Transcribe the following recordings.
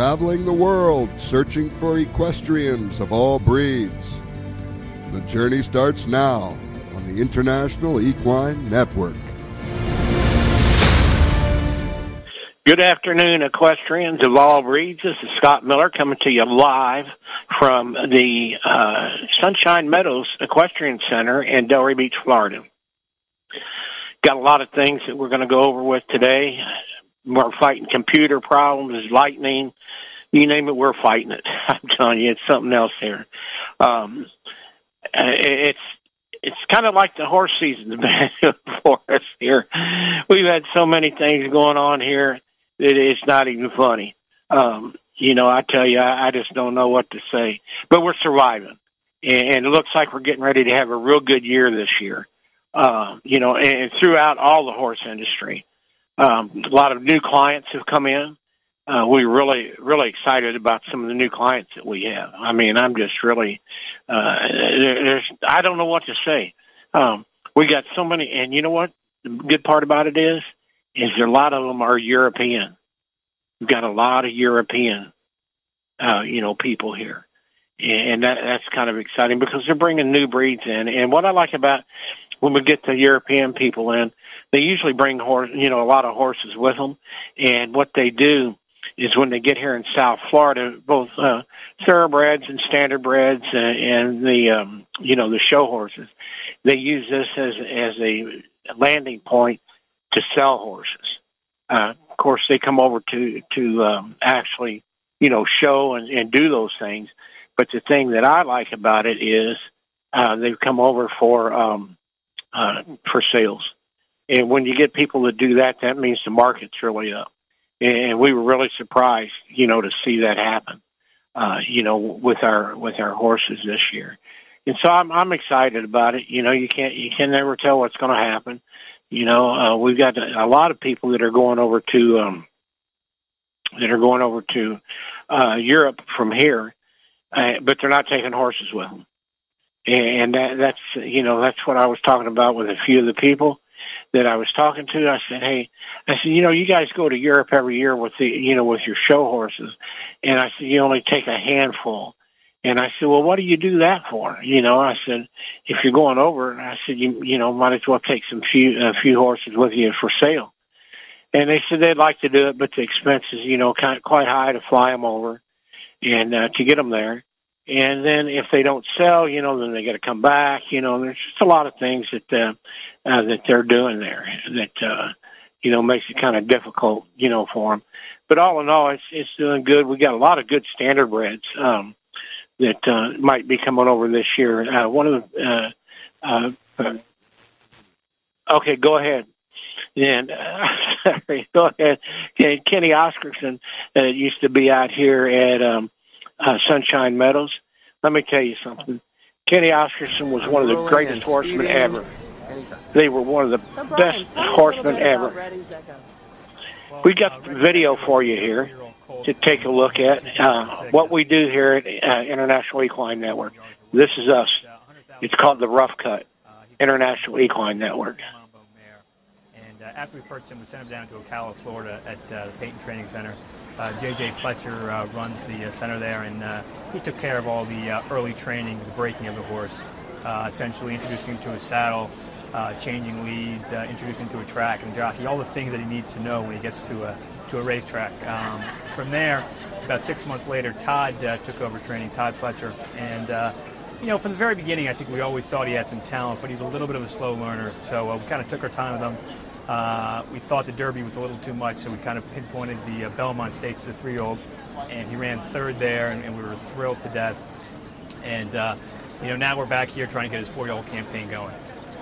traveling the world searching for equestrians of all breeds. The journey starts now on the International Equine Network. Good afternoon, equestrians of all breeds. This is Scott Miller coming to you live from the Sunshine Meadows Equestrian Center in Delray Beach, Florida. Got a lot of things that we're going to go over with today. We're fighting computer problems, lightning, you name it, we're fighting it. I'm telling you, it's something else here. It's kind of like the horse season's been for us here. We've had so many things going on here that it's not even funny. I tell you, I just don't know what to say. But we're surviving. And it looks like we're getting ready to have a real good year this year. And throughout all the horse industry. A lot of new clients have come in. We're really, really excited about some of the new clients that we have. I mean, I'm just really, I don't know what to say. We got so many, and you know what? The good part about it is a lot of them are European. We've got a lot of European, people here. And that's kind of exciting because they're bringing new breeds in. And what I like about when we get the European people in, they usually bring a lot of horses with them. And what they do is when they get here in South Florida, both thoroughbreds and standardbreds and the show horses, they use this as a landing point to sell horses. Of course, they come over to actually show and do those things. But the thing that I like about it is they've come over for sales. And when you get people to do that, that means the market's really up. And we were really surprised, to see that happen, with our horses this year. And so I'm excited about it. You can never tell what's going to happen. We've got a lot of people that are going over to Europe from here, but they're not taking horses with them. And that's what I was talking about with a few of the people that I was talking to. I said, you guys go to Europe every year with with your show horses. And I said, you only take a handful. And I said, well, what do you do that for? I said, if you're going over, I said, you might as well take a few horses with you for sale. And they said they'd like to do it, but the expenses, quite high to fly them over and to get them there. And then if they don't sell, then they got to come back. There's just a lot of things that they're doing there that makes it kind of difficult, for them. But all in all, it's doing good. We got a lot of good standardbreds that might be coming over this year. One of the okay, go ahead. And sorry, go ahead. Kenny Oscarson used to be out here at Sunshine Meadows. Let me tell you something. Kenny Oscarson was one of the greatest horsemen ever. They were one of the best horsemen ever. We got the video for you here to take a look at what we do here at International Equine Network. This is us. It's called the Rough Cut, International Equine Network. After we purchased him, we sent him down to Ocala, Florida at the Peyton Training Center. J.J. Fletcher runs the center there, and he took care of all the early training, the breaking of the horse, essentially introducing him to a saddle, changing leads, introducing him to a track and jockey, all the things that he needs to know when he gets to a racetrack. From there, about 6 months later, Todd took over training, Todd Fletcher, and from the very beginning, I think we always thought he had some talent, but he's a little bit of a slow learner, so we kind of took our time with him. We thought the Derby was a little too much, so we kind of pinpointed the Belmont Stakes as a 3-year-old, and he ran third there, and we were thrilled to death. And, now we're back here trying to get his 4-year-old campaign going.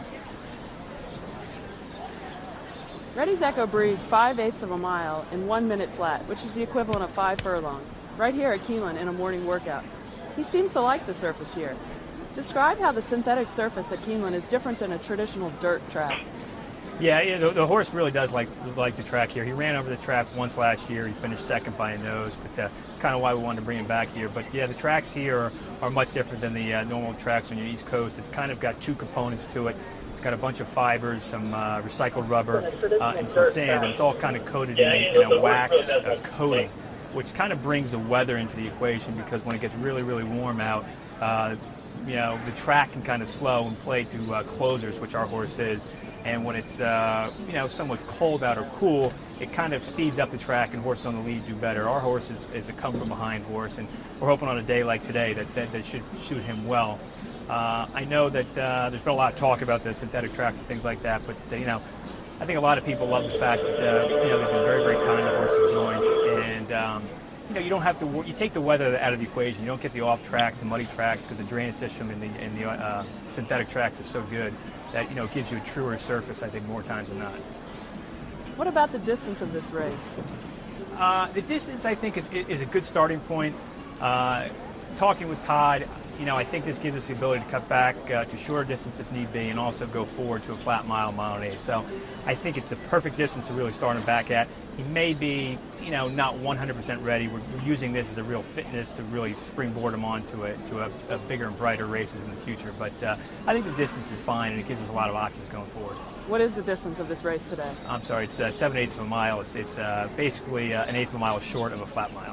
Reddy's Echo breezed 5/8 of a mile in 1 minute flat, which is the equivalent of 5 furlongs, right here at Keeneland in a morning workout. He seems to like the surface here. Describe how the synthetic surface at Keeneland is different than a traditional dirt track. Yeah, the horse really does like the track here. He ran over this track once last year. He finished second by a nose, but it's kind of why we wanted to bring him back here. But yeah, the tracks here are much different than the normal tracks on your East Coast. It's kind of got two components to it. It's got a bunch of fibers, some recycled rubber, and some sand, and it's all kind of coated in a wax coating. which kind of brings the weather into the equation, because when it gets really, really warm out, the track can kind of slow and play to closers, which our horse is. And when it's somewhat cold out or cool, it kind of speeds up the track, and horses on the lead do better. Our horse is a come-from-behind horse, and we're hoping on a day like today that should suit him well. I know that there's been a lot of talk about the synthetic tracks and things like that, but I think a lot of people love the fact that they've been very, very kind to horses' joints, and you don't have to. You take the weather out of the equation. You don't get the off tracks, the muddy tracks, because the drainage system in the synthetic tracks is so good that it gives you a truer surface, I think, more times than not. What about the distance of this race? The distance, I think, is a good starting point. Talking with Todd, I think this gives us the ability to cut back to shorter distance if need be, and also go forward to a flat mile and 8. So I think it's the perfect distance to really start him back at. He may be, not 100% ready. We're using this as a real fitness to really springboard him onto a bigger and brighter races in the future. But I think the distance is fine, and it gives us a lot of options going forward. What is the distance of this race today? I'm sorry, it's 7/8 of a mile. It's basically an eighth of a mile short of a flat mile.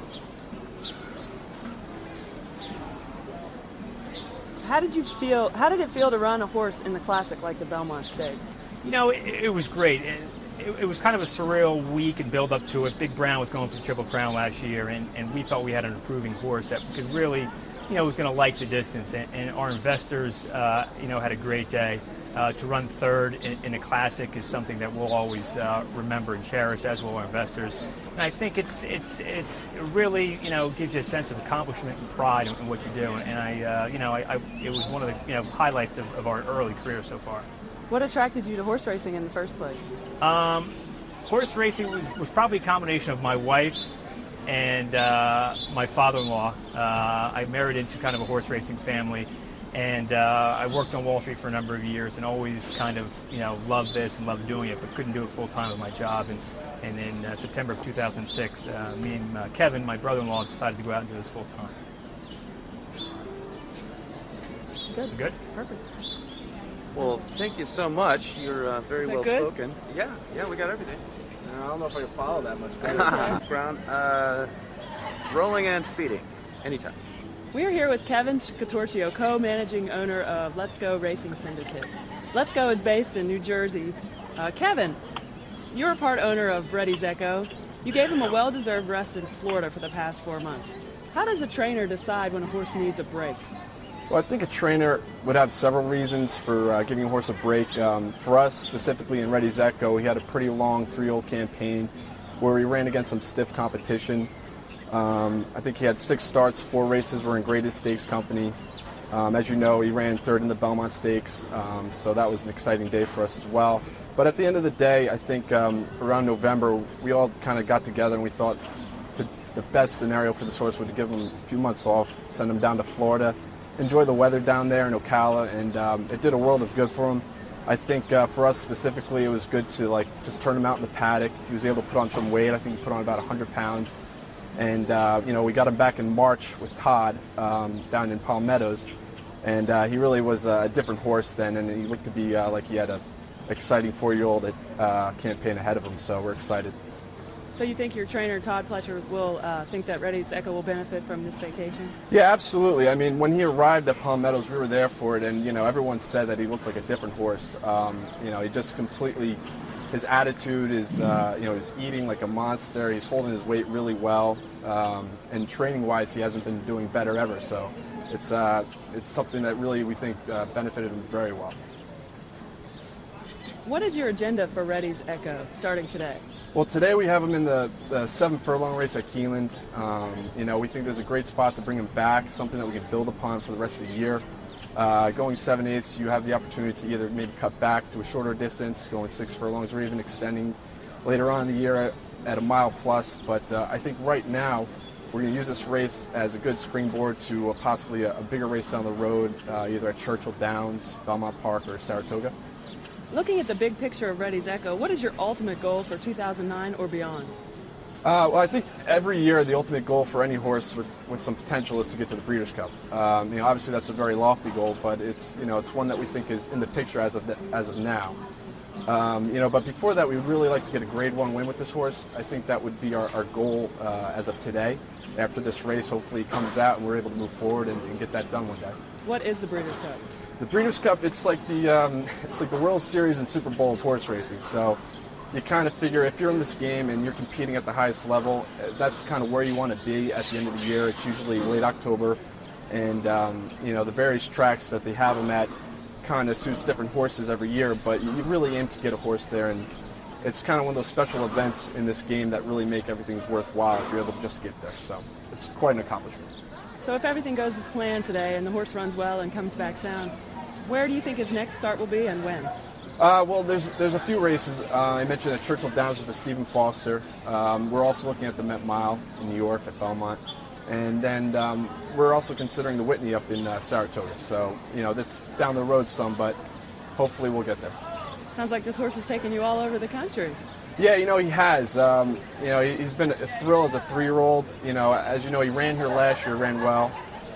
How did it feel to run a horse in the Classic like the Belmont Stakes? It was great. It was kind of a surreal week and build up to it. Big Brown was going for the Triple Crown last year, and we felt we had an improving horse that could really, was going to like the distance. And our investors, had a great day. To run third in a Classic is something that we'll always remember and cherish, as will our investors. And I think it's really, gives you a sense of accomplishment and pride in what you do. And it was one of the highlights of our early career so far. What attracted you to horse racing in the first place? Horse racing was probably a combination of my wife and my father-in-law. I married into kind of a horse racing family, and I worked on Wall Street for a number of years and always kind of, loved this and loved doing it, but couldn't do it full-time with my job. And in September of 2006, me and Kevin, my brother-in-law, decided to go out and do this full-time. Good. Good? Perfect. Well, thank you so much. You're very well good? spoken. Yeah, we got everything. I don't know if I can follow that much better. Brown, rolling and speeding, anytime. We're here with Kevin Scatorcio, co-managing owner of Let's Go Racing Syndicate. Let's Go is based in New Jersey. Kevin, you're a part owner of Reddy's Echo. You gave him a well-deserved rest in Florida for the past 4 months. How does a trainer decide when a horse needs a break? Well, I think a trainer would have several reasons for giving a horse a break. For us, specifically in Reddy's Echo, we had a pretty long 3-year campaign where we ran against some stiff competition. I think he had 6 starts, 4 races were in Greatest Stakes company. As you know, he ran third in the Belmont Stakes, so that was an exciting day for us as well. But at the end of the day, I think around November, we all kind of got together and we thought the best scenario for this horse would give him a few months off, send him down to Florida, enjoy the weather down there in Ocala, and it did a world of good for him. I think for us specifically, it was good to just turn him out in the paddock. He was able to put on some weight. I think he put on about 100 pounds. And, we got him back in March with Todd down in Palm Meadows. And he really was a different horse then, and he looked to be like he had an exciting 4-year-old campaign ahead of him, so we're excited. So you think your trainer, Todd Pletcher, will think that Reddy's Echo will benefit from this vacation? Yeah, absolutely. I mean, when he arrived at Palm Meadows, we were there for it, and, everyone said that he looked like a different horse. He just completely, his attitude is, he's eating like a monster. He's holding his weight really well. And training-wise, he hasn't been doing better ever. So it's something that really we think benefited him very well. What is your agenda for Reddy's Echo starting today? Well, today we have him in the 7 furlong race at Keeneland. We think there's a great spot to bring him back, something that we can build upon for the rest of the year. Going 7/8, you have the opportunity to either maybe cut back to a shorter distance, going 6 furlongs, or even extending later on in the year at a mile plus. But I think right now we're going to use this race as a good springboard to possibly a bigger race down the road, either at Churchill Downs, Belmont Park, or Saratoga. Looking at the big picture of Reddy's Echo, what is your ultimate goal for 2009 or beyond? Well, I think every year the ultimate goal for any horse with some potential is to get to the Breeders' Cup. Obviously that's a very lofty goal, but it's one that we think is in the picture as of now. But before that, we would really like to get a Grade 1 win with this horse. I think that would be our goal as of today. After this race, hopefully it comes out and we're able to move forward and get that done one day. What is the Breeders' Cup? The Breeders' Cup, it's like the World Series and Super Bowl of horse racing. So you kind of figure if you're in this game and you're competing at the highest level, that's kind of where you want to be at the end of the year. It's usually late October. And, the various tracks that they have them at kind of suits different horses every year, but you really aim to get a horse there. And it's kind of one of those special events in this game that really make everything worthwhile if you're able to just get there. So it's quite an accomplishment. So if everything goes as planned today and the horse runs well and comes back sound, where do you think his next start will be and when? Well, there's a few races. I mentioned at Churchill Downs is the Stephen Foster. We're also looking at the Met Mile in New York at Belmont. And then we're also considering the Whitney up in Saratoga. So, that's down the road some, but hopefully we'll get there. Sounds like this horse has taken you all over the country. Yeah, he has. He's been a thrill as a 3-year-old. As you know, he ran here last year, ran well.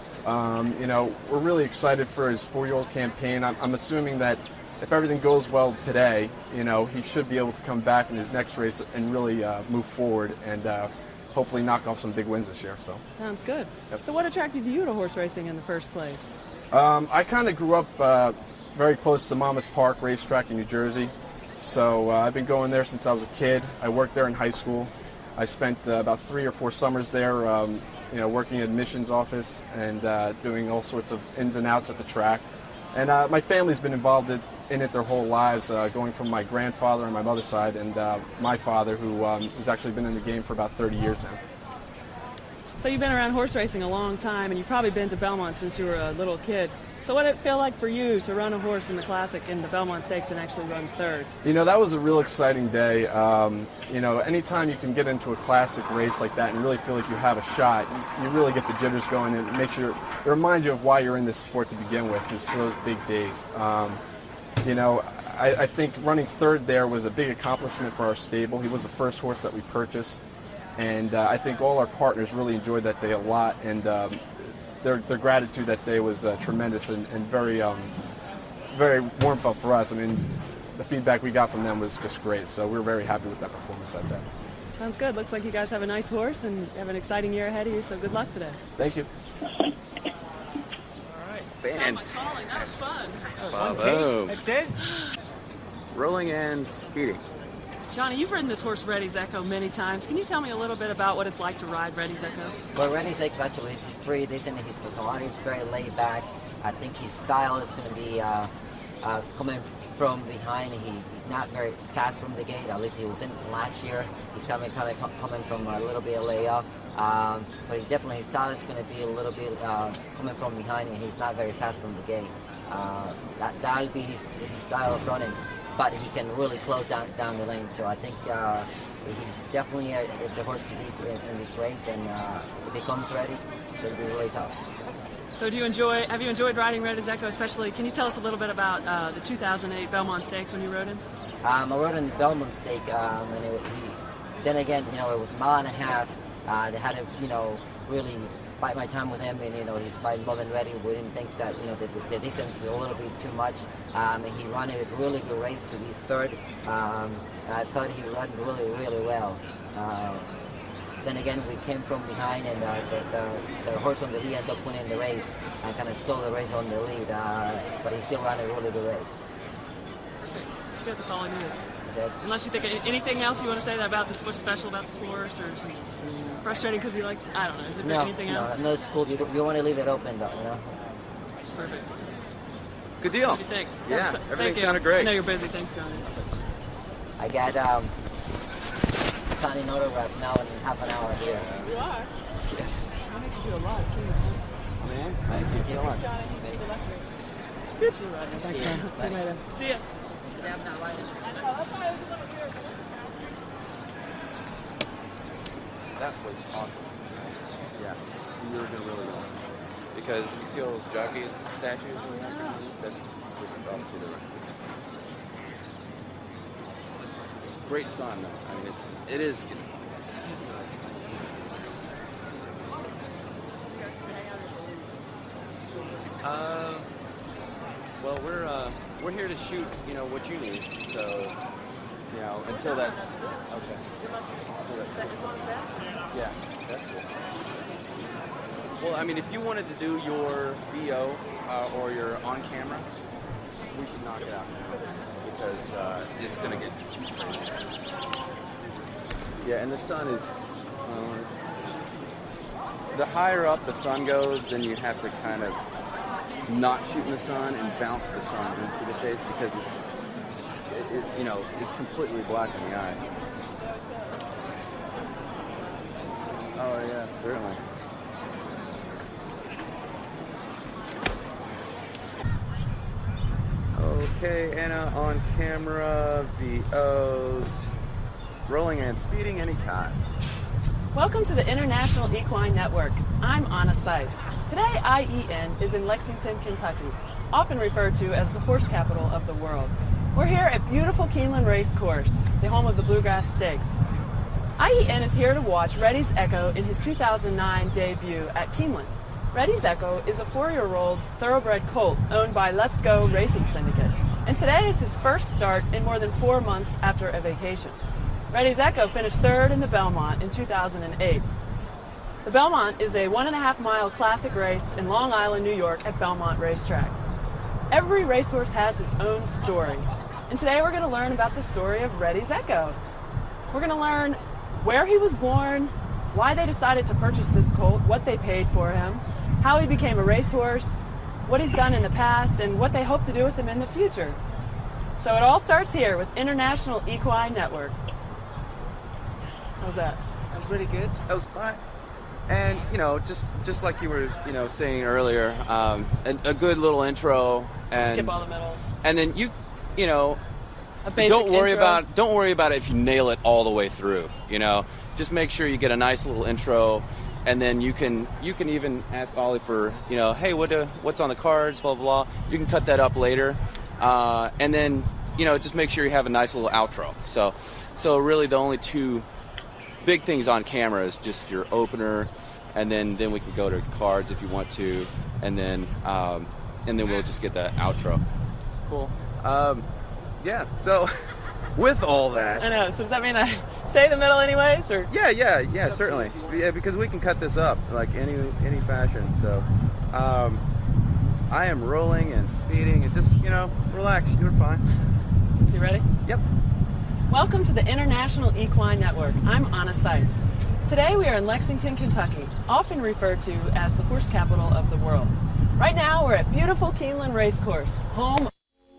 We're really excited for his 4-year-old campaign. I'm assuming that if everything goes well today, he should be able to come back in his next race and really move forward and hopefully knock off some big wins this year. So sounds good. Yep. So what attracted you to horse racing in the first place? I kind of grew up very close to Monmouth Park Racetrack in New Jersey. So I've been going there since I was a kid. I worked there in high school. I spent about 3 or 4 summers there, working in admissions office and doing all sorts of ins and outs at the track. And my family's been involved in it their whole lives, going from my grandfather on my mother's side and my father, who's actually been in the game for about 30 years now. So you've been around horse racing a long time, and you've probably been to Belmont since you were a little kid. So what did it feel like for you to run a horse in the Classic in the Belmont Stakes and actually run third? That was a real exciting day. Anytime you can get into a Classic race like that and really feel like you have a shot, you really get the jitters going, and it reminds you of why you're in this sport to begin with, is for those big days. I think running third there was a big accomplishment for our stable. He was the first horse that we purchased, and I think all our partners really enjoyed that day a lot, and their gratitude that day was tremendous and very very warm felt for us. I mean, the feedback we got from them was just great, so we were very happy with that performance that day. Sounds good. Looks like you guys have a nice horse and have an exciting year ahead of you, so good luck today. Thank you. All right. That was fun. Bravo. That's it? Rolling and speeding. Johnny, you've ridden this horse, Reddy's Echo, many times. Can you tell me a little bit about what it's like to ride Reddy's Echo? Well, Reddy's Echo actually is pretty decent. His personality is very laid back. I think his style is going to be coming from behind. He's not very fast from the gate. At least he wasn't last year. He's coming from a little bit of layoff. But his style is going to be a little bit coming from behind, and he's not very fast from the gate. That'll be his style of running. But he can really close down the lane. So I think he's definitely the horse to beat in this race. And if he comes ready, it's going to be really tough. So have you enjoyed riding Reddy's Echo, especially? Can you tell us a little bit about the 2008 Belmont Stakes when you rode him? I rode in the Belmont Stake, and then again, it was a mile and a half. They had to, really bite my time with him, and he's riding more than ready. We didn't think that the distance is a little bit too much. And he ran a really good race to be third. And I thought he ran really, really well. Then again, we came from behind, and the horse on the lead ended up winning the race and kind of stole the race on the lead. But he still ran a really good race. Perfect. That's good. That's all I needed. That's it. Unless you think anything else you want to say about this, what's special about this horse, or frustrating because I don't know. Is there anything else? No, it's cool. You want to leave it open, though. Perfect. Good deal. What do you think? Yeah, everything you. sounded great. I know you're busy. Thanks, Johnny. I got signing autograph now in half an hour here. You are? Yes. I make you do a lot. Man, thank you so much. See you. See you later. See ya. I'm not riding. That was awesome. Yeah, you were doing really well. Because you see all those jockeys statues and that? That's just up to the rest. Great sun. I mean, it is. Well, we're we're here to shoot, you know, what you need. So, you know, until that's okay. Yeah, that's cool. Well, I mean, if you wanted to do your VO or your on camera, we should knock it out because it's gonna get. Yeah, and the sun is. The higher up the sun goes, then you have to kind of not shoot in the sun and bounce the sun into the face because it's completely black in the eye. Oh yeah, certainly. Okay, Anna on camera, VOs, rolling and speeding anytime. Welcome to the International Equine Network. I'm Anna Seitz. Today, IEN is in Lexington, Kentucky, often referred to as the horse capital of the world. We're here at beautiful Keeneland Race Course, the home of the Bluegrass Stakes. IEN is here to watch Reddy's Echo in his 2009 debut at Keeneland. Reddy's Echo is a 4-year-old thoroughbred colt owned by Let's Go Racing Syndicate, and today is his first start in more than 4 months after a vacation. Reddy's Echo finished third in the Belmont in 2008. The Belmont is a 1.5-mile classic race in Long Island, New York at Belmont Racetrack. Every racehorse has his own story, and today we're going to learn about the story of Reddy's Echo. We're going to learn where he was born, why they decided to purchase this colt, what they paid for him, how he became a racehorse, what he's done in the past, and what they hope to do with him in the future. So it all starts here with International Equine Network. How's that? That was really good. That was fine. And, you know, just like you were, you know, saying earlier, a good little intro. And skip all the middle. And then you know, a basic don't worry intro. Don't worry about it if you nail it all the way through, you know. Just make sure you get a nice little intro, and then you can even ask Ollie for, you know, hey, what's on the cards, blah, blah, blah. You can cut that up later. And then, you know, just make sure you have a nice little outro. So really the only two big things on camera is just your opener, and then we can go to cards if you want to, and then we'll just get the outro. Cool. Yeah. So with all that, I know. So does that mean I say the middle anyways, or? Yeah, certainly. Yeah, because we can cut this up like any fashion. So I am rolling and speeding, and just, you know, relax. You're fine. So you ready? Yep. Welcome to the International Equine Network. I'm Anna Seitz. Today we are in Lexington, Kentucky, often referred to as the horse capital of the world. Right now we're at beautiful Keeneland Race Course, home.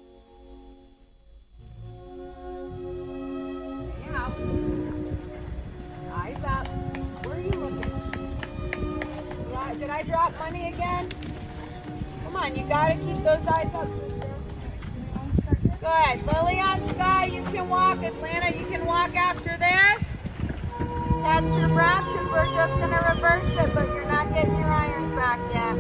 Eyes up. Where are you looking? Yeah, did I drop money again? Come on, you gotta keep those eyes up, sister. Good. Lily on Sky, you can walk. Atlanta, you can walk after this. Catch your breath, because we're just going to reverse it, but you're not getting your irons back yet.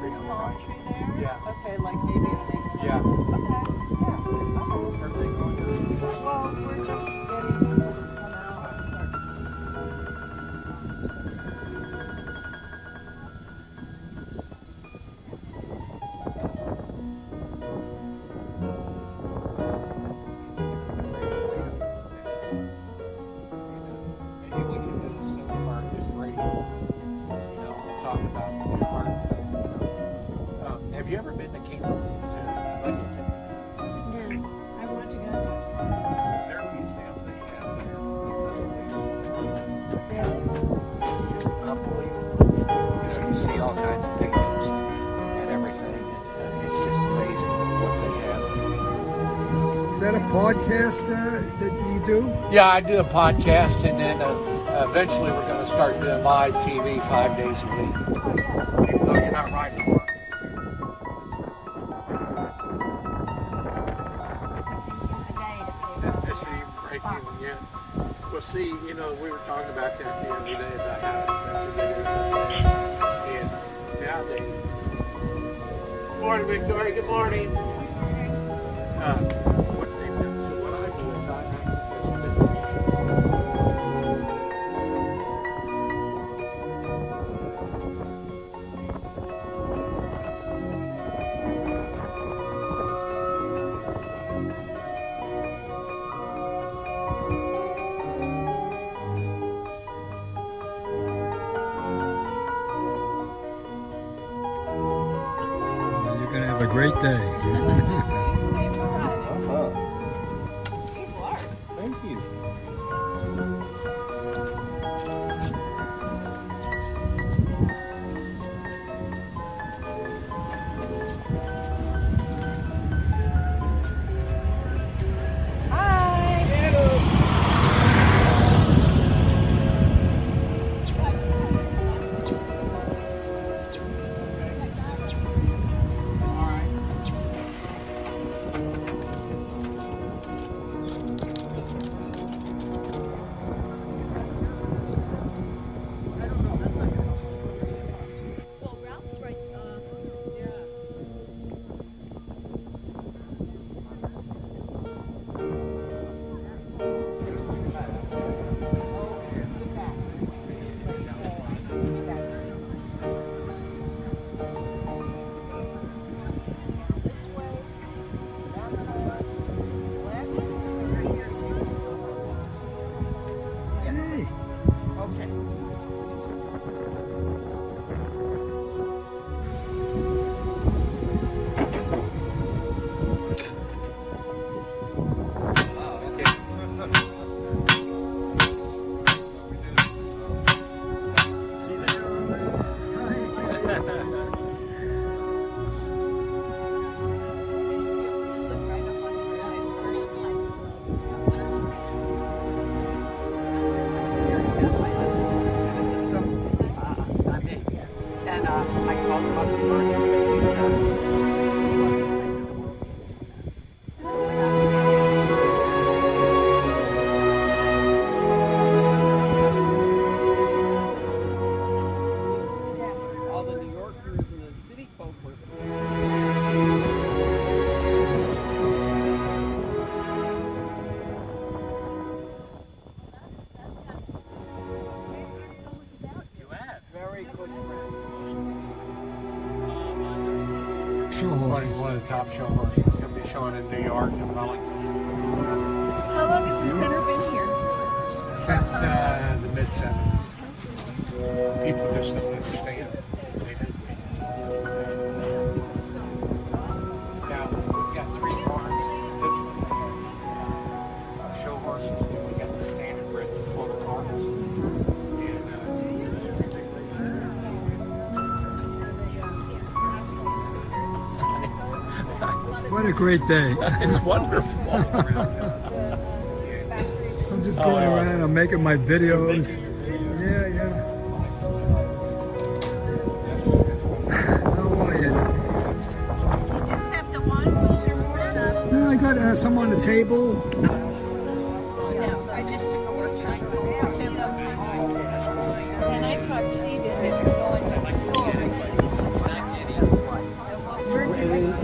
this palm tree there? Yeah. Okay, like maybe a big. Yeah. Okay. Yeah. Okay. Everything going good? Well, we're just getting people to come out to start. Maybe we can do some of our just radio, talk about the park. Have you ever been to Lexington? I want to go. There are museums that you have there. It's just unbelievable. You can see all kinds of paintings and everything. And it's just amazing what they have. Is that a podcast that you do? Yeah, I do a podcast, and then eventually we're going to start doing live TV 5 days a week. Even though you're not riding a horse. This ain't breaking yet. Well, see, we were talking about that the other day about how expensive it is. And nowadays. Good morning, Victoria. Good morning. What they do, so what I do is I actually distribution. You're going to have a great day. Thank you. Show horses. One of the top show horses. He'll be showing in New York and Wellington. How long has the center been here? Since the mid-70s. People just don't understand. Now, we've got 3 farms. This one, show horses. We got the standard breds, quarter horns. What a great day. It's wonderful. I'm just going around. I'm making my videos. Yeah. How are you? You just have the one. Was there more? No, I got some on the table. No, I just took a workshop. And I taught Steve that you're going to the school because it's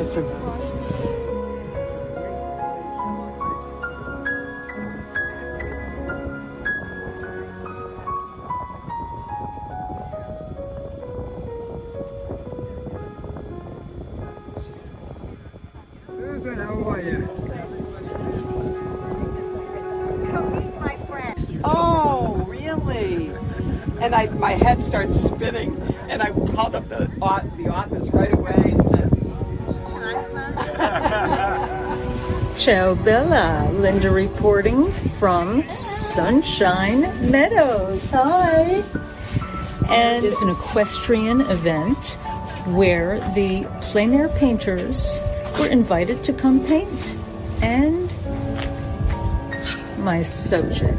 Susan, how are you? Come meet my friend. Oh, really? And my head starts spinning, and I called up the office right away and said, Ciao Bella, Linda reporting from Sunshine Meadows. Hi. And it's an equestrian event where the plein air painters were invited to come paint. And my subject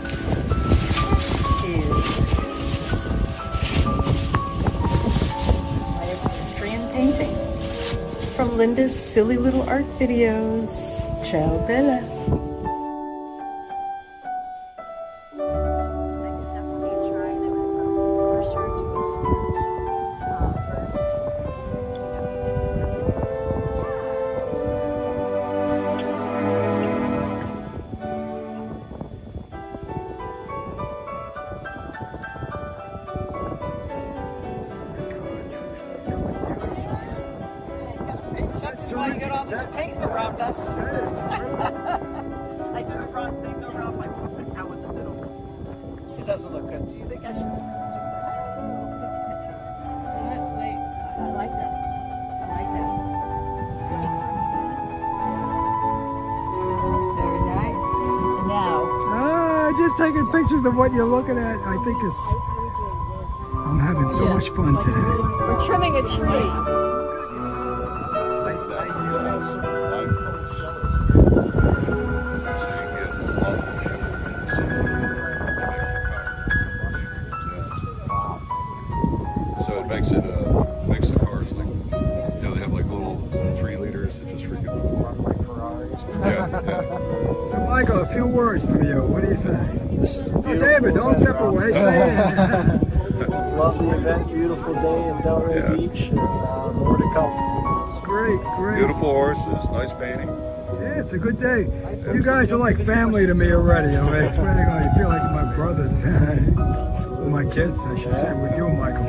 is my equestrian painting from Linda's silly little art videos. Ciao Bella. That's why you got all this paint around us. That is terrific. I did the wrong thing around my foot. How would this look? It doesn't look good. Do you think I should? Wait, I like that. I like that. Very nice. And now. Just taking pictures of what you're looking at. I think it's. I'm having so much fun today. We're trimming a tree. So it makes the cars like, you know, they have like little 3 liters that just freaking yeah. So Michael, a few words from you. What do you think? This is David, don't step away. Stay in. Lovely event, beautiful day in Delray Beach, and more to come. Great. Beautiful horses, nice painting. Yeah, it's a good day. You guys are like family to me already. I swear to God, you feel like my brothers. My kids, I should say, with you, Michael.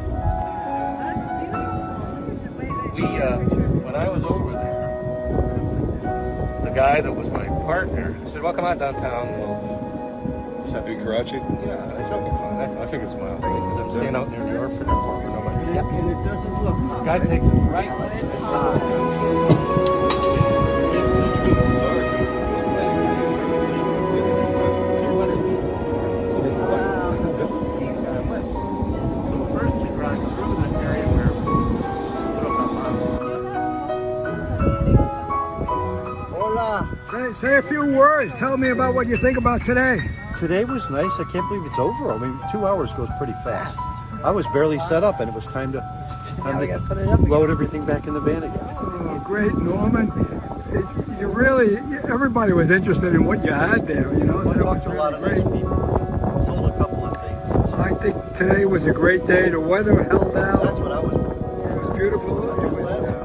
When I was over there, the guy that was my partner said, well, come on downtown. We'll do Karachi? Yeah, I showed me fun. I figured it's miles away because I'm staying out near New York for nobody. And it doesn't look. This guy takes it right to the side. Say a few words. Tell me about what you think about today. Today was nice. I can't believe it's over. I mean, 2 hours goes pretty fast. I was barely set up, and it was time to load everything back in the van again. Oh, great, Norman. Everybody was interested in what you had there, you know. So it was really a lot of nice people. Sold a couple of things. I think today was a great day. The weather held out. That's what I was. It was beautiful. It was.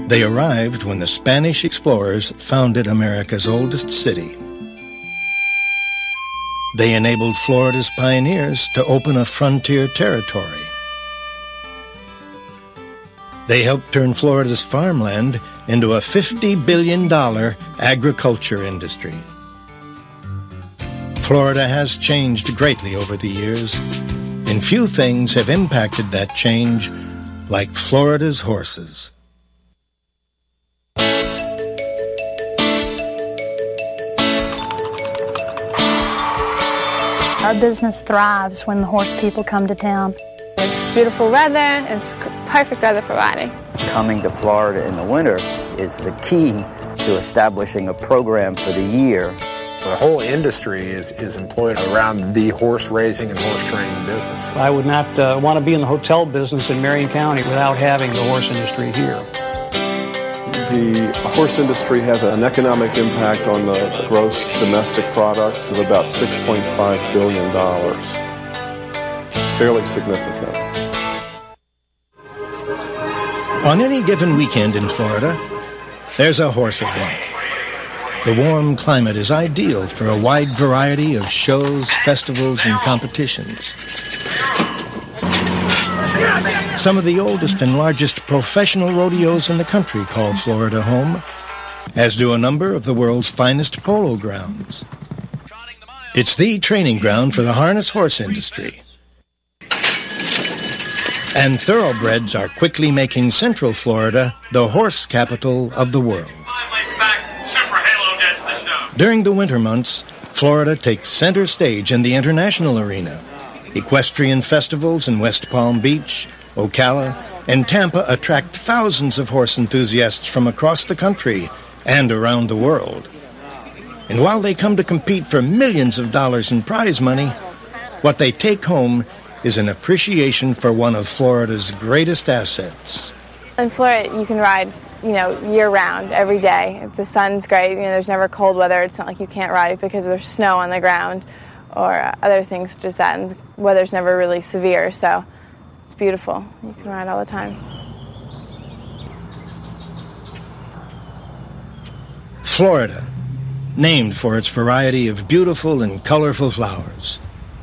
They arrived when the Spanish explorers founded America's oldest city. They enabled Florida's pioneers to open a frontier territory. They helped turn Florida's farmland into a $50 billion agriculture industry. Florida has changed greatly over the years, and few things have impacted that change like Florida's horses. Our business thrives when the horse people come to town. It's beautiful weather. It's perfect weather for riding. Coming to Florida in the winter is the key to establishing a program for the year. The whole industry is employed around the horse raising and horse training business. I would not want to be in the hotel business in Marion County without having the horse industry here. The horse industry has an economic impact on the gross domestic product of about $6.5 billion. It's fairly significant. On any given weekend in Florida, there's a horse event. The warm climate is ideal for a wide variety of shows, festivals, and competitions. Some of the oldest and largest professional rodeos in the country call Florida home, as do a number of the world's finest polo grounds. It's the training ground for the harness horse industry. And thoroughbreds are quickly making Central Florida the horse capital of the world. During the winter months, Florida takes center stage in the international arena. Equestrian festivals in West Palm Beach, Ocala, and Tampa attract thousands of horse enthusiasts from across the country and around the world. And while they come to compete for millions of dollars in prize money, what they take home is an appreciation for one of Florida's greatest assets. In Florida, you can ride, year-round, every day. If the sun's great, there's never cold weather. It's not like you can't ride because there's snow on the ground or other things such as that. And the weather's never really severe, so it's beautiful. You can ride all the time. Florida, named for its variety of beautiful and colorful flowers.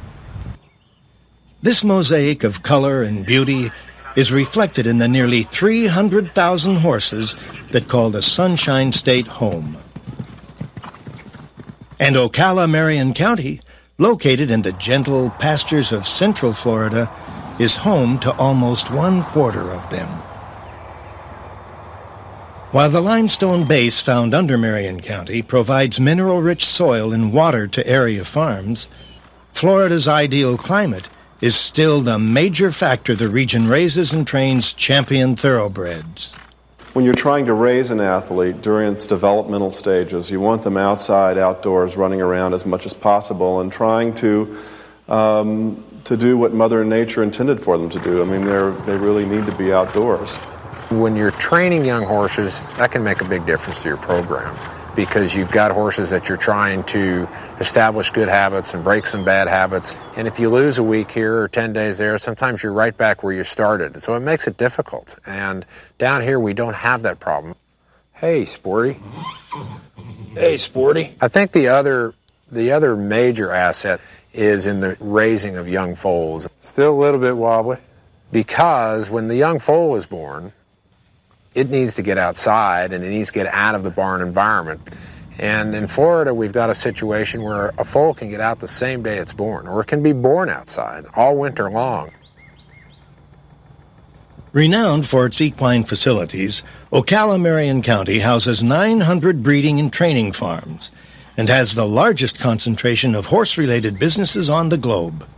This mosaic of color and beauty is reflected in the nearly 300,000 horses that call the Sunshine State home. And Ocala, Marion County, located in the gentle pastures of Central Florida, is home to almost 1/4 of them. While the limestone base found under Marion County provides mineral-rich soil and water to area farms, Florida's ideal climate is still the major factor the region raises and trains champion thoroughbreds. When you're trying to raise an athlete during its developmental stages, you want them outside, outdoors, running around as much as possible and trying to do what Mother Nature intended for them to do. I mean, they really need to be outdoors. When you're training young horses, that can make a big difference to your program because you've got horses that you're trying to establish good habits and break some bad habits. And if you lose a week here or 10 days there, sometimes you're right back where you started. So it makes it difficult. And down here, we don't have that problem. Hey, Sporty. Hey, Sporty. I think the other major asset is in the raising of young foals. Still a little bit wobbly. Because when the young foal is born, it needs to get outside and it needs to get out of the barn environment. And in Florida, we've got a situation where a foal can get out the same day it's born, or it can be born outside all winter long. Renowned for its equine facilities, Ocala, Marion County houses 900 breeding and training farms and has the largest concentration of horse-related businesses on the globe.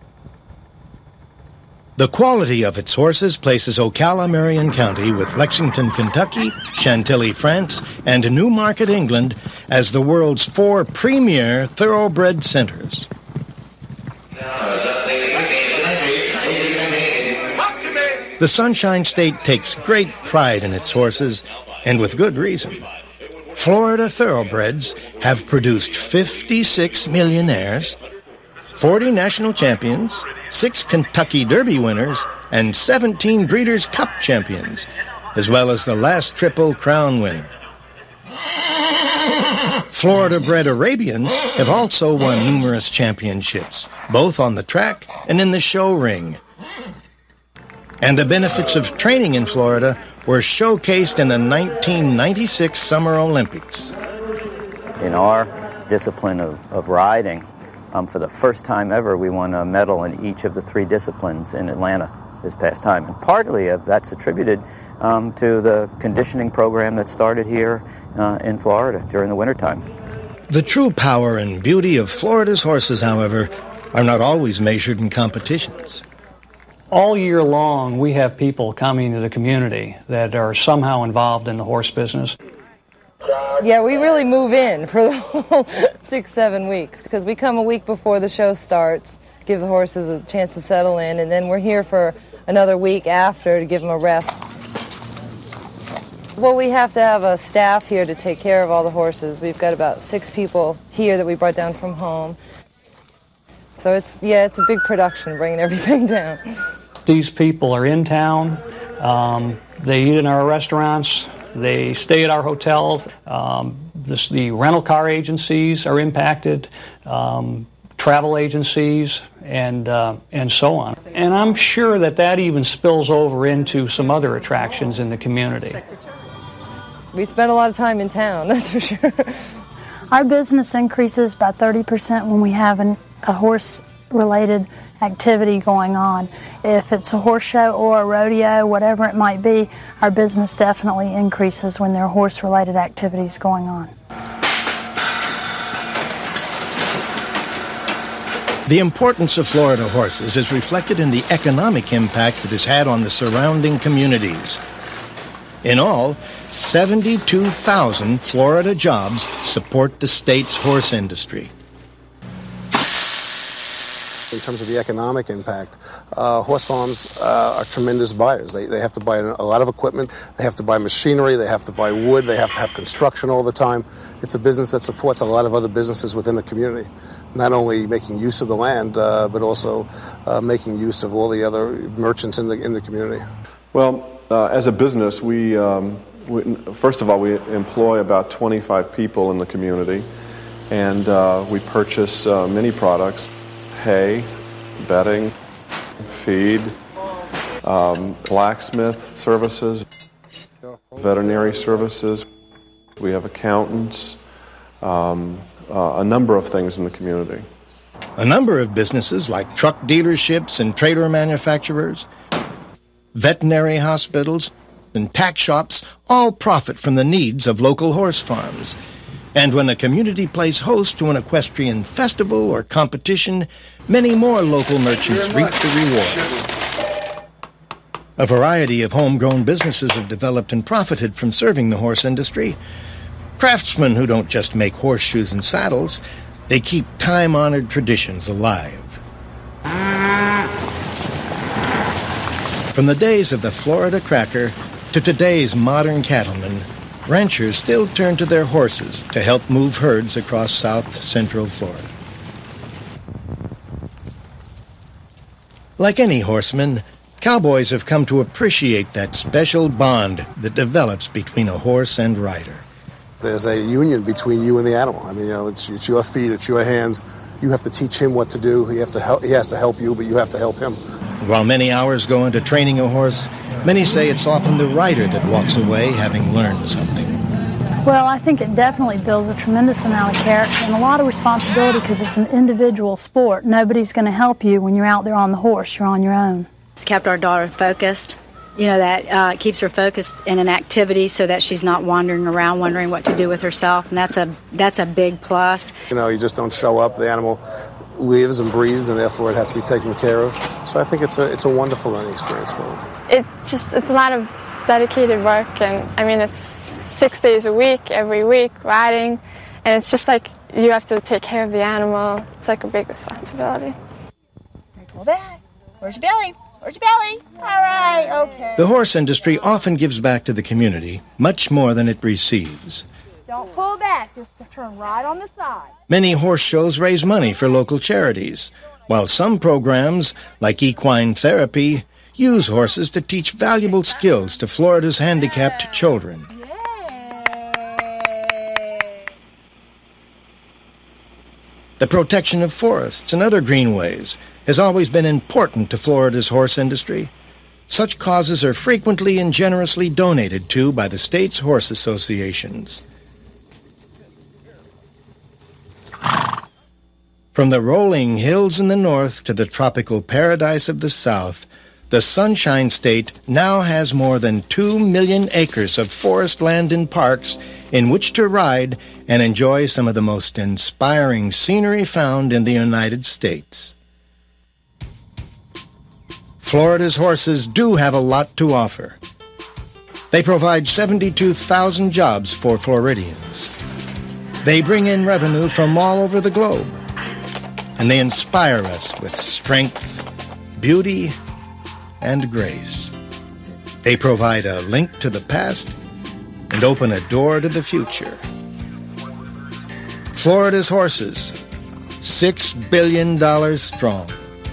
The quality of its horses places Ocala, Marion County with Lexington, Kentucky, Chantilly, France, and Newmarket, England as the world's 4 premier thoroughbred centers. The Sunshine State takes great pride in its horses, and with good reason. Florida thoroughbreds have produced 56 millionaires, 40 national champions, 6 Kentucky Derby winners, and 17 Breeders' Cup champions, as well as the last Triple Crown winner. Florida-bred Arabians have also won numerous championships, both on the track and in the show ring. And the benefits of training in Florida were showcased in the 1996 Summer Olympics. In our discipline of riding, for the first time ever, we won a medal in each of the 3 disciplines in Atlanta this past time. And partly that's attributed to the conditioning program that started here in Florida during the wintertime. The true power and beauty of Florida's horses, however, are not always measured in competitions. All year long, we have people coming to the community that are somehow involved in the horse business. Yeah, we really move in for the whole 6-7 weeks because we come a week before the show starts, give the horses a chance to settle in, and then we're here for another week after to give them a rest. Well, we have to have a staff here to take care of all the horses. We've got about 6 people here that we brought down from home. So it's a big production bringing everything down. These people are in town. They eat in our restaurants. They stay at our hotels. The rental car agencies are impacted, travel agencies, and so on. And I'm sure that even spills over into some other attractions in the community. We spend a lot of time in town, that's for sure. Our business increases by 30% when we have a horse-related activity going on. If it's a horse show or a rodeo, whatever it might be, our business definitely increases when there are horse-related activities going on. The importance of Florida horses is reflected in the economic impact it has had on the surrounding communities. In all, 72,000 Florida jobs support the state's horse industry. In terms of the economic impact, horse farms are tremendous buyers. They have to buy a lot of equipment, they have to buy machinery, they have to buy wood, they have to have construction all the time. It's a business that supports a lot of other businesses within the community, not only making use of the land, but also making use of all the other merchants in the community. Well, as a business, we first of all, we employ about 25 people in the community, and we purchase many products: hay, bedding, feed, blacksmith services, veterinary services. We have accountants, a number of things in the community. A number of businesses like truck dealerships and trailer manufacturers, veterinary hospitals, and tack shops all profit from the needs of local horse farms. And when a community plays host to an equestrian festival or competition, many more local merchants reap the rewards. A variety of homegrown businesses have developed and profited from serving the horse industry. Craftsmen who don't just make horseshoes and saddles, they keep time-honored traditions alive. From the days of the Florida Cracker to today's modern cattlemen, ranchers still turn to their horses to help move herds across south central Florida. Like any horseman, cowboys have come to appreciate that special bond that develops between a horse and rider. There's a union between you and the animal. I mean, it's your feet, it's your hands. You have to teach him what to do. He has to help you, but you have to help him. While many hours go into training a horse, many say it's often the rider that walks away having learned something. Well, I think it definitely builds a tremendous amount of character and a lot of responsibility because it's an individual sport. Nobody's going to help you when you're out there on the horse. You're on your own. It's kept our daughter focused. You know, that keeps her focused in an activity so that she's not wandering around wondering what to do with herself, and that's a big plus. You know, you just don't show up. The animal lives and breathes, and therefore it has to be taken care of. So I think it's a wonderful learning experience for them. It's a lot of dedicated work, and I mean, it's 6 days a week, every week, riding, and it's just like you have to take care of the animal. It's like a big responsibility. Pull back. Where's your belly? Where's your belly? All right, okay. The horse industry often gives back to the community much more than it receives. Don't pull back. Just turn right on the side. Many horse shows raise money for local charities, while some programs, like equine therapy, use horses to teach valuable skills to Florida's handicapped children. The protection of forests and other greenways has always been important to Florida's horse industry. Such causes are frequently and generously donated to by the state's horse associations. From the rolling hills in the north to the tropical paradise of the south, the Sunshine State now has more than 2 million acres of forest land and parks in which to ride and enjoy some of the most inspiring scenery found in the United States. Florida's horses do have a lot to offer. They provide 72,000 jobs for Floridians. They bring in revenue from all over the globe. And they inspire us with strength, beauty, and grace. They provide a link to the past and open a door to the future. Florida's horses, $6 billion strong.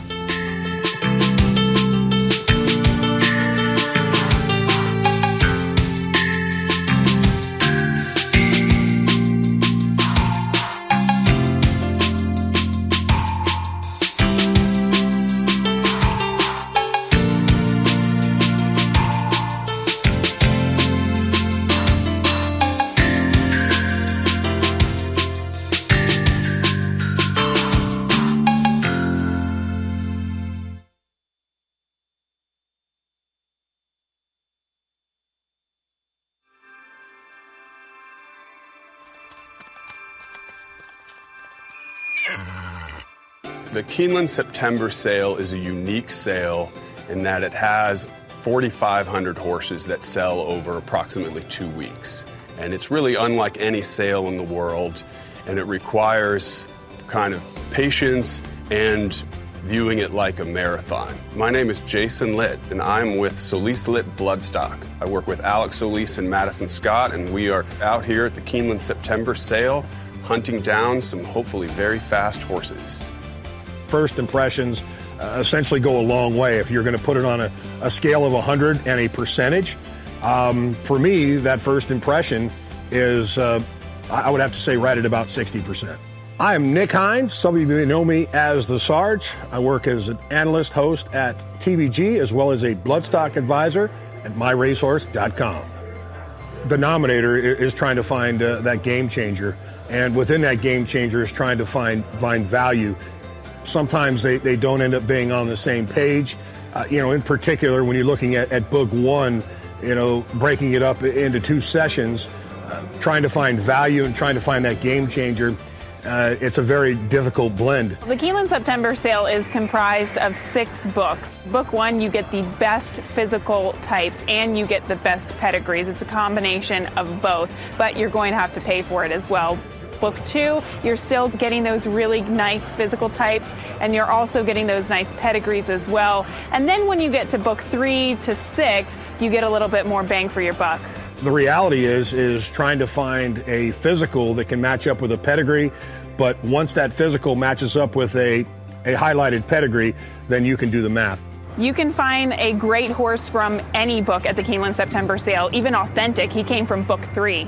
The Keeneland September sale is a unique sale in that it has 4,500 horses that sell over approximately 2 weeks. And it's really unlike any sale in the world, and it requires kind of patience and viewing it like a marathon. My name is Jason Litt, and I'm with Solis Litt Bloodstock. I work with Alex Solis and Madison Scott, and we are out here at the Keeneland September sale hunting down some hopefully very fast horses. First impressions essentially go a long way. If you're going to put it on a scale of 100 and a percentage, for me, that first impression is, I would have to say, right at about 60%. I am Nick Hines. Some of you may know me as the Sarge. I work as an analyst host at TVG as well as a bloodstock advisor at myracehorse.com. The nominator is trying to find that game changer, and within that game changer is trying to find value. Sometimes they don't end up being on the same page. In particular, when you're looking at book one, breaking it up into 2 sessions, trying to find value and trying to find that game changer, it's a very difficult blend. The Keeneland September sale is comprised of 6 books. Book 1, you get the best physical types and you get the best pedigrees. It's a combination of both, but you're going to have to pay for it as well. Book 2, you're still getting those really nice physical types, and you're also getting those nice pedigrees as well. And then when you get to book 3 to 6, you get a little bit more bang for your buck. The reality is trying to find a physical that can match up with a pedigree, but once that physical matches up with a highlighted pedigree, then you can do the math. You can find a great horse from any book at the Keeneland September sale, even Authentic. He came from book 3.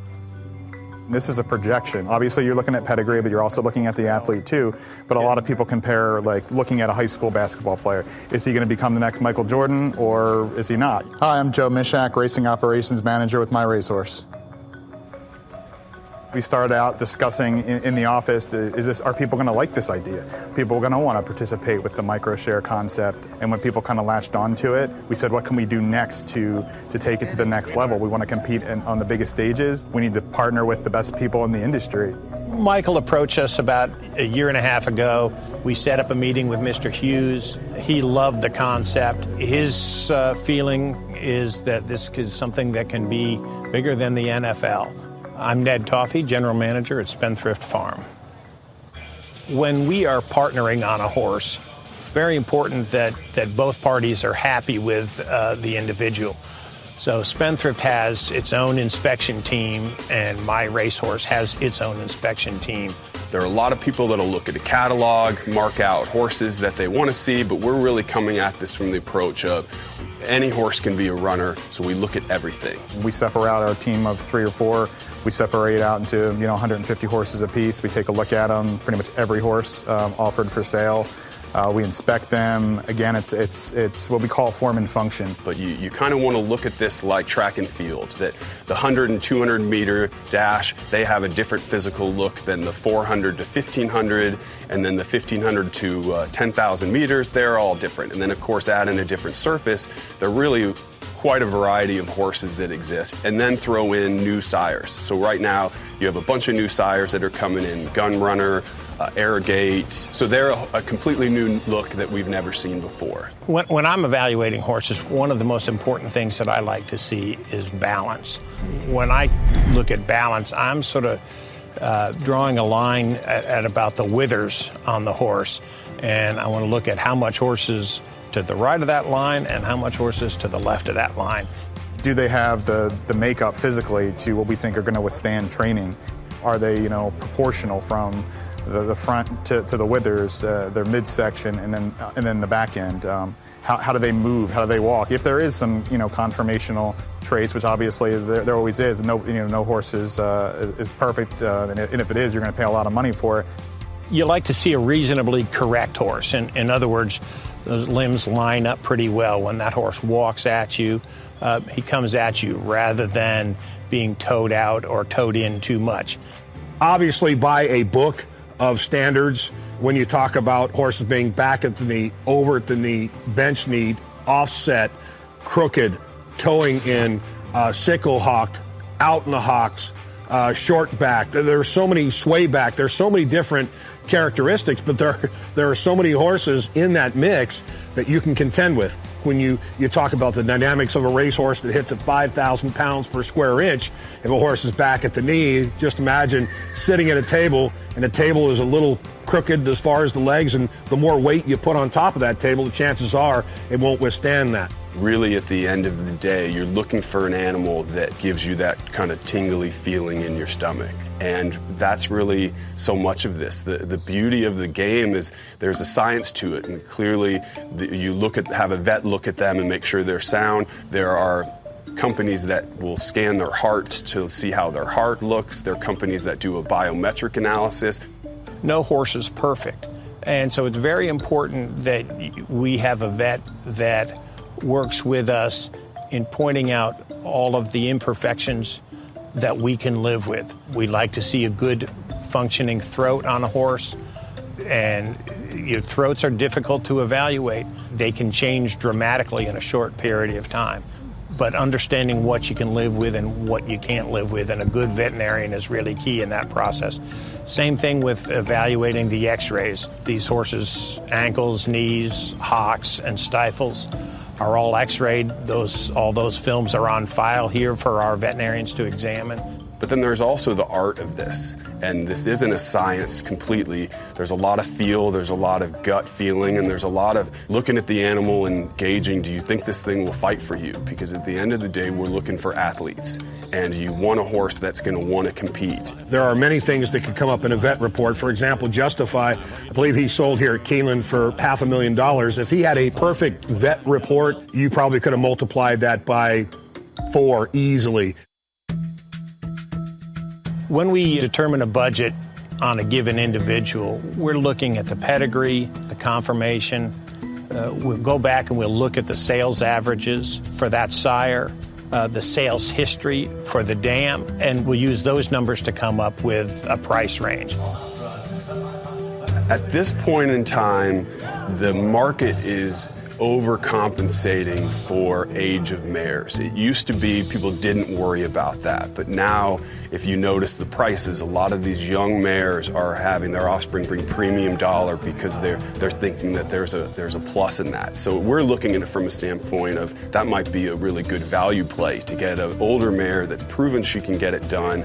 This is a projection. Obviously, you're looking at pedigree, but you're also looking at the athlete too. But a lot of people compare, like, looking at a high school basketball player. Is he going to become the next Michael Jordan, or is he not? Hi, I'm Joe Mishak, Racing Operations Manager with My Racehorse. We started out discussing in the office, are people going to like this idea? People are going to want to participate with the micro-share concept. And when people kind of latched onto it, we said, what can we do next to take it to the next level? We want to compete on the biggest stages. We need to partner with the best people in the industry. Michael approached us about a year and a half ago. We set up a meeting with Mr. Hughes. He loved the concept. His feeling is that this is something that can be bigger than the NFL. I'm Ned Toffee, General Manager at Spendthrift Farm. When we are partnering on a horse, it's very important that both parties are happy with the individual. So Spendthrift has its own inspection team, and my racehorse has its own inspection team. There are a lot of people that'll look at a catalog, mark out horses that they want to see, but we're really coming at this from the approach of any horse can be a runner, so we look at everything. We separate out our team of 3 or 4. We separate out into 150 horses apiece. We take a look at them, pretty much every horse offered for sale. We inspect them. Again, it's what we call form and function. But you kind of want to look at this like track and field, that the 100 and 200 meter dash, they have a different physical look than the 400 to 1500, and then the 1500 to 10,000 meters, they're all different. And then, of course, add in a different surface. They're really quite a variety of horses that exist, and then throw in new sires. So right now, you have a bunch of new sires that are coming in, Gunrunner, Airgate. So they're a completely new look that we've never seen before. When I'm evaluating horses, one of the most important things that I like to see is balance. When I look at balance, I'm sort of drawing a line at about the withers on the horse, and I want to look at how much horses to the right of that line and how much horses to the left of that line. Do they have the makeup physically to what we think are going to withstand training? Are they, proportional from the front to the withers, their midsection, and then the back end? How do they move? How do they walk? If there is some, conformational traits, which obviously there always is, no horse is perfect, and if it is, you're going to pay a lot of money for it. You like to see a reasonably correct horse. In other words, those limbs line up pretty well. When that horse walks at you, he comes at you rather than being towed out or towed in too much. Obviously, by a book of standards, when you talk about horses being back at the knee, over at the knee, bench knee, offset, crooked, towing in, sickle hocked, out in the hocks, short back. There's so many sway back. There's so many different characteristics, but there are so many horses in that mix that you can contend with. When you talk about the dynamics of a racehorse that hits at 5,000 pounds per square inch, if a horse is back at the knee, just imagine sitting at a table, and the table is a little crooked as far as the legs, and the more weight you put on top of that table, the chances are it won't withstand that. Really, at the end of the day, you're looking for an animal that gives you that kind of tingly feeling in your stomach. And that's really so much of this. The beauty of the game is there's a science to it, and clearly you have a vet look at them and make sure they're sound. There are companies that will scan their hearts to see how their heart looks. There are companies that do a biometric analysis. No horse is perfect, and so it's very important that we have a vet that works with us in pointing out all of the imperfections that we can live with. We like to see a good functioning throat on a horse, and your throats are difficult to evaluate. They can change dramatically in a short period of time. But understanding what you can live with and what you can't live with, and a good veterinarian is really key in that process. Same thing with evaluating the x-rays. These horses' ankles, knees, hocks, and stifles are all x-rayed. All those films are on file here for our veterinarians to examine. But then there's also the art of this, and this isn't a science completely. There's a lot of feel, there's a lot of gut feeling, and there's a lot of looking at the animal and gauging, do you think this thing will fight for you? Because at the end of the day, we're looking for athletes, and you want a horse that's going to want to compete. There are many things that could come up in a vet report. For example, Justify, I believe he sold here at Keeneland for $500,000. If he had a perfect vet report, you probably could have multiplied that by 4 easily. When we determine a budget on a given individual, we're looking at the pedigree, the conformation. We'll go back and we'll look at the sales averages for that sire, the sales history for the dam, and we'll use those numbers to come up with a price range. At this point in time, the market is overcompensating for age of mares. It used to be people didn't worry about that, but now if you notice the prices, a lot of these young mares are having their offspring bring premium dollar because they're thinking that there's a plus in that. So we're looking at it from a standpoint of that might be a really good value play to get an older mare that's proven she can get it done.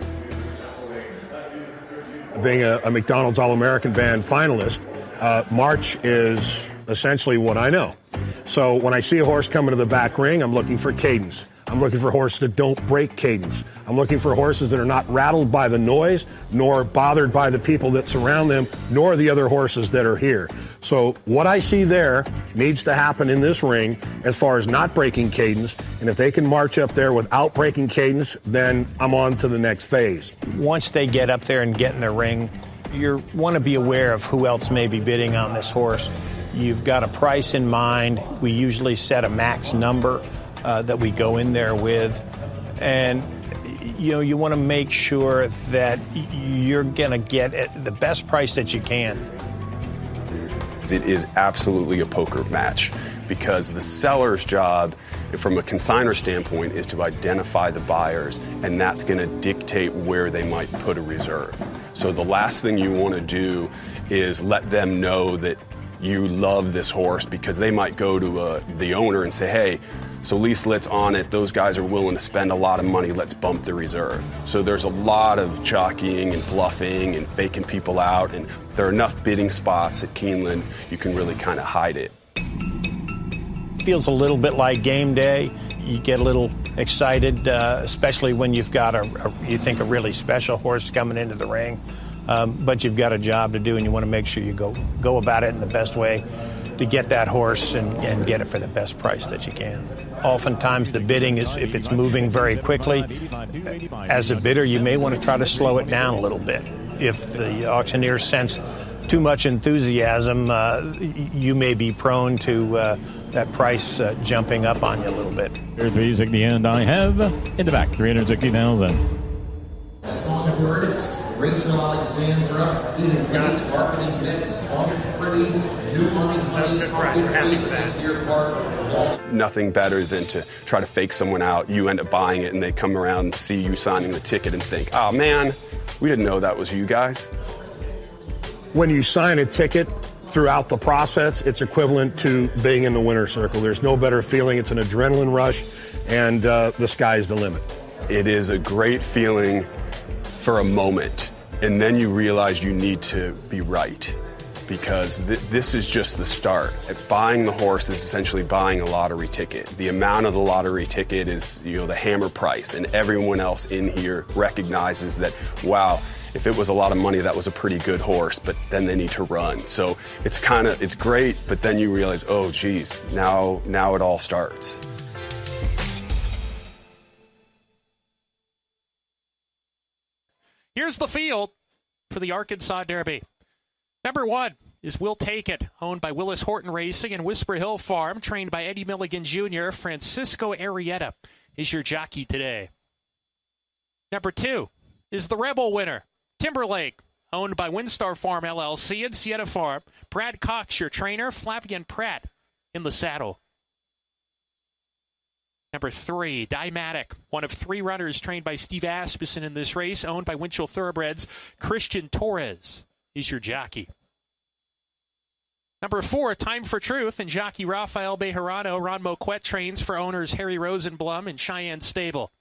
Being a McDonald's All-American Band finalist, March is essentially what I know. So when I see a horse coming to the back ring, I'm looking for cadence. I'm looking for horses that don't break cadence. I'm looking for horses that are not rattled by the noise, nor bothered by the people that surround them, nor the other horses that are here. So what I see there needs to happen in this ring as far as not breaking cadence. And if they can march up there without breaking cadence, then I'm on to the next phase. Once they get up there and get in the ring, you want to be aware of who else may be bidding on this horse. You've got a price in mind. We usually set a max number that we go in there with, and you want to make sure that you're going to get the best price that you can. It is absolutely a poker match because the seller's job from a consignor standpoint is to identify the buyers, and that's going to dictate where they might put a reserve. So the last thing you want to do is let them know that you love this horse, because they might go to the owner and say, hey, so Lise Litt's on it. Those guys are willing to spend a lot of money. Let's bump the reserve. So there's a lot of jockeying and bluffing and faking people out, and there are enough bidding spots at Keeneland you can really kind of hide it. Feels a little bit like game day. You get a little excited, especially when you've got you think a really special horse coming into the ring. But you've got a job to do, and you want to make sure you go about it in the best way to get that horse and get it for the best price that you can. Oftentimes the bidding is, if it's moving very quickly, as a bidder you may want to try to slow it down a little bit. If the auctioneer sense too much enthusiasm, you may be prone to that price jumping up on you a little bit. Here's the at the end. I have in the back $360,000. Rachel Alexandra, Eden Phoenix, marketing mix, pretty, new money. That's a good price. We're happy with that. Nothing better than to try to fake someone out. You end up buying it, and they come around and see you signing the ticket and think, oh man, we didn't know that was you guys. When you sign a ticket throughout the process, it's equivalent to being in the winner's circle. There's no better feeling. It's an adrenaline rush, and the sky's the limit. It is a great feeling for a moment, and then you realize you need to be right, because this is just the start. Buying the horse is essentially buying a lottery ticket. The amount of the lottery ticket is, the hammer price, and everyone else in here recognizes that, wow, if it was a lot of money, that was a pretty good horse, but then they need to run. So it's great, but then you realize, oh geez, now it all starts. Here's the field for the Arkansas Derby. Number 1 is We'll Take It, owned by Willis Horton Racing and Whisper Hill Farm, trained by Eddie Milligan Jr. Francisco Arrieta is your jockey today. Number 2 is the Rebel winner, Timberlake, owned by Windstar Farm LLC and Sienna Farm. Brad Cox, your trainer, Flavian Pratt in the saddle. Number 3, Dymatic, one of 3 runners trained by Steve Asmussen in this race, owned by Winchell Thoroughbreds. Christian Torres is your jockey. Number 4, Time for Truth, and jockey Rafael Bejarano. Ron Moquette trains for owners Harry Rosenblum and Cheyenne Stable.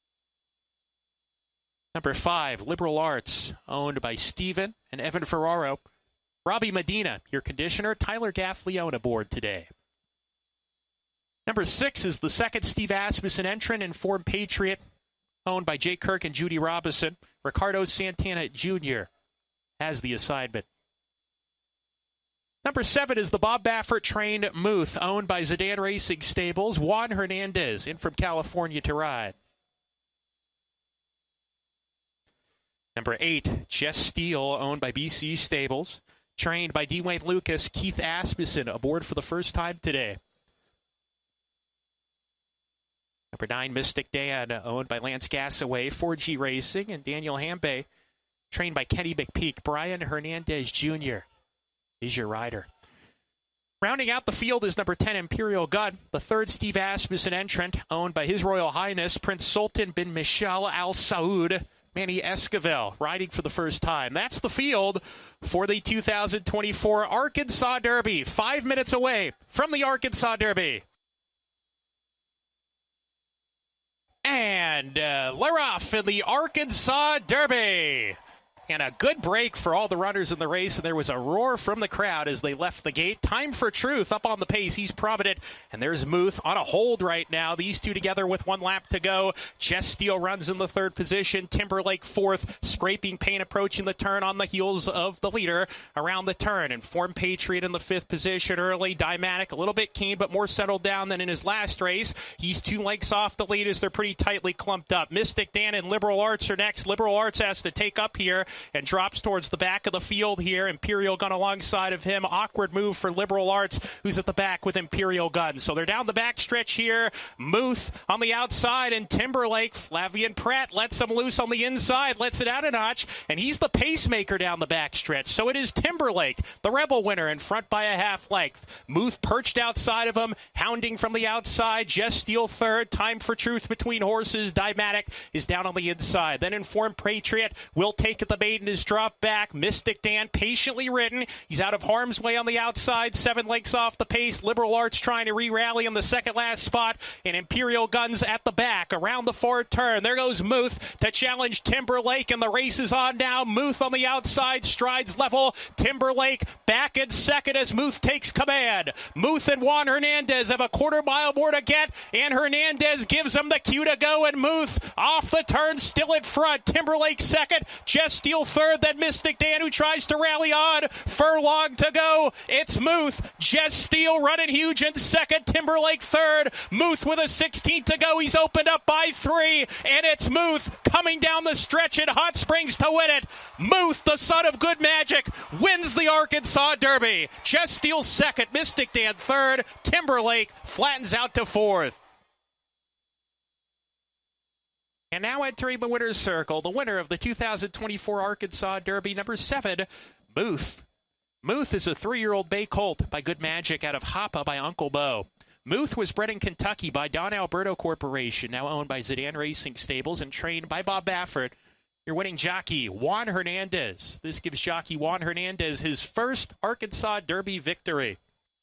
Number 5, Liberal Arts, owned by Steven and Evan Ferraro. Robbie Medina, your conditioner. Tyler Gaffleone aboard today. Number 6 is the second Steve Asmussen entrant, Informed Patriot, owned by Jake Kirk and Judy Robinson. Ricardo Santana Jr. has the assignment. Number 7 is the Bob Baffert-trained Muth, owned by Zidane Racing Stables. Juan Hernandez in from California to ride. Number 8, Jess Steele, owned by BC Stables. Trained by Dwayne Lucas, Keith Asmussen aboard for the first time today. Number 9, Mystic Dan, owned by Lance Gassaway, 4G Racing, and Daniel Hambay, trained by Kenny McPeak. Brian Hernandez Jr. is your rider. Rounding out the field is number 10, Imperial Gun, the third Steve Asmussen entrant, owned by His Royal Highness Prince Sultan bin Michal Al Saud, Manny Esquivel, riding for the first time. That's the field for the 2024 Arkansas Derby. 5 minutes away from the Arkansas Derby. And we're off in the Arkansas Derby. And a good break for all the runners in the race, and there was a roar from the crowd as they left the gate. Time for Truth up on the pace. He's Provident, and there's Muth on a hold right now. These two together with 1 lap to go. Jess Steele runs in the 3rd position. Timberlake 4th. Scraping Paint approaching the turn on the heels of the leader around the turn. Informed Patriot in the 5th position early. Dymatic a little bit keen, but more settled down than in his last race. He's 2 lengths off the lead as they're pretty tightly clumped up. Mystic Dan and Liberal Arts are next. Liberal Arts has to take up here and drops towards the back of the field here. Imperial Gun alongside of him. Awkward move for Liberal Arts, who's at the back with Imperial Gun. So they're down the back stretch here. Muth on the outside, and Timberlake. Flavian Pratt lets him loose on the inside, lets it out a notch, and he's the pacemaker down the back stretch. So it is Timberlake, the Rebel winner, in front by a half length. Muth perched outside of him, hounding from the outside. Jess Steele 3rd. Time for Truth between horses. Dymatic is down on the inside. Then Informed Patriot will take at the maiden is dropped back. Mystic Dan patiently ridden. He's out of harm's way on the outside. 7 lengths off the pace. Liberal Arts trying to re-rally in the second last spot. And Imperial Guns at the back around the 4th turn. There goes Muth to challenge Timberlake, and the race is on now. Muth on the outside, strides level. Timberlake back in second as Muth takes command. Muth and Juan Hernandez have a 1/4 mile more to get, and Hernandez gives him the cue to go, and Muth off the turn, still in front. Timberlake second, Jess Steele 3rd, then Mystic Dan, who tries to rally on. Furlong to go. It's Muth. Jess Steele running huge in second. Timberlake 3rd. Muth with a 16 to go. He's opened up by 3, and it's Muth coming down the stretch in Hot Springs to win it. Muth, the son of good magic, wins the Arkansas Derby. Jess Steele 2nd. Mystic Dan 3rd. Timberlake flattens out to 4th. And now entering the winner's circle, the winner of the 2024 Arkansas Derby, number 7, Muth. Muth is a 3-year-old bay colt by Good Magic out of Hoppa by Uncle Bo. Muth was bred in Kentucky by Don Alberto Corporation, now owned by Zidane Racing Stables and trained by Bob Baffert. Your winning jockey, Juan Hernandez. This gives jockey Juan Hernandez his first Arkansas Derby victory.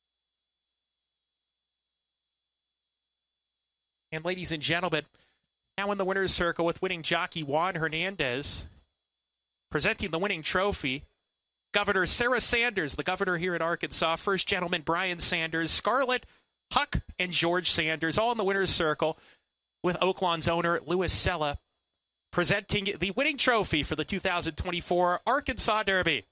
And ladies and gentlemen, now in the winner's circle with winning jockey Juan Hernandez, presenting the winning trophy, Governor Sarah Sanders, the governor here at Arkansas, First Gentleman Brian Sanders, Scarlett, Huck, and George Sanders, all in the winner's circle with Oaklawn's owner, Louis Sella, presenting the winning trophy for the 2024 Arkansas Derby.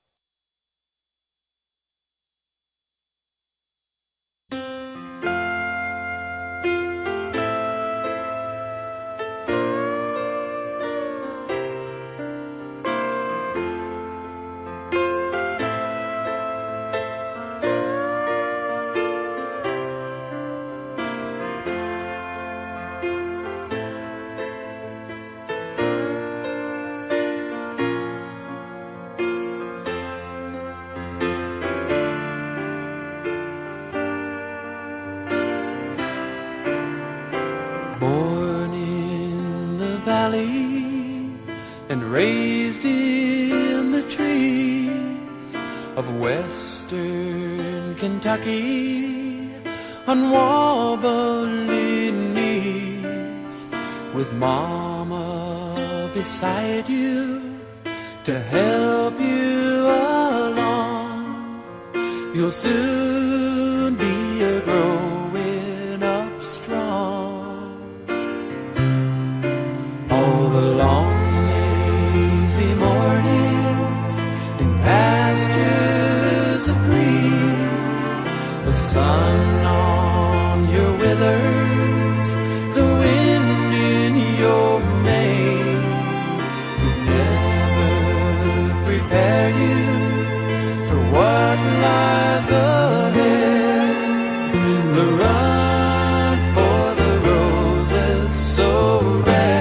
And raised in the trees of western Kentucky on wobbly knees, with Mama beside you to help you along. You'll soon be a growing up strong. All the long lazy mornings in pastures of green, the sun on your withers, the wind in your mane, could never prepare you for what lies ahead. The run for the roses so red.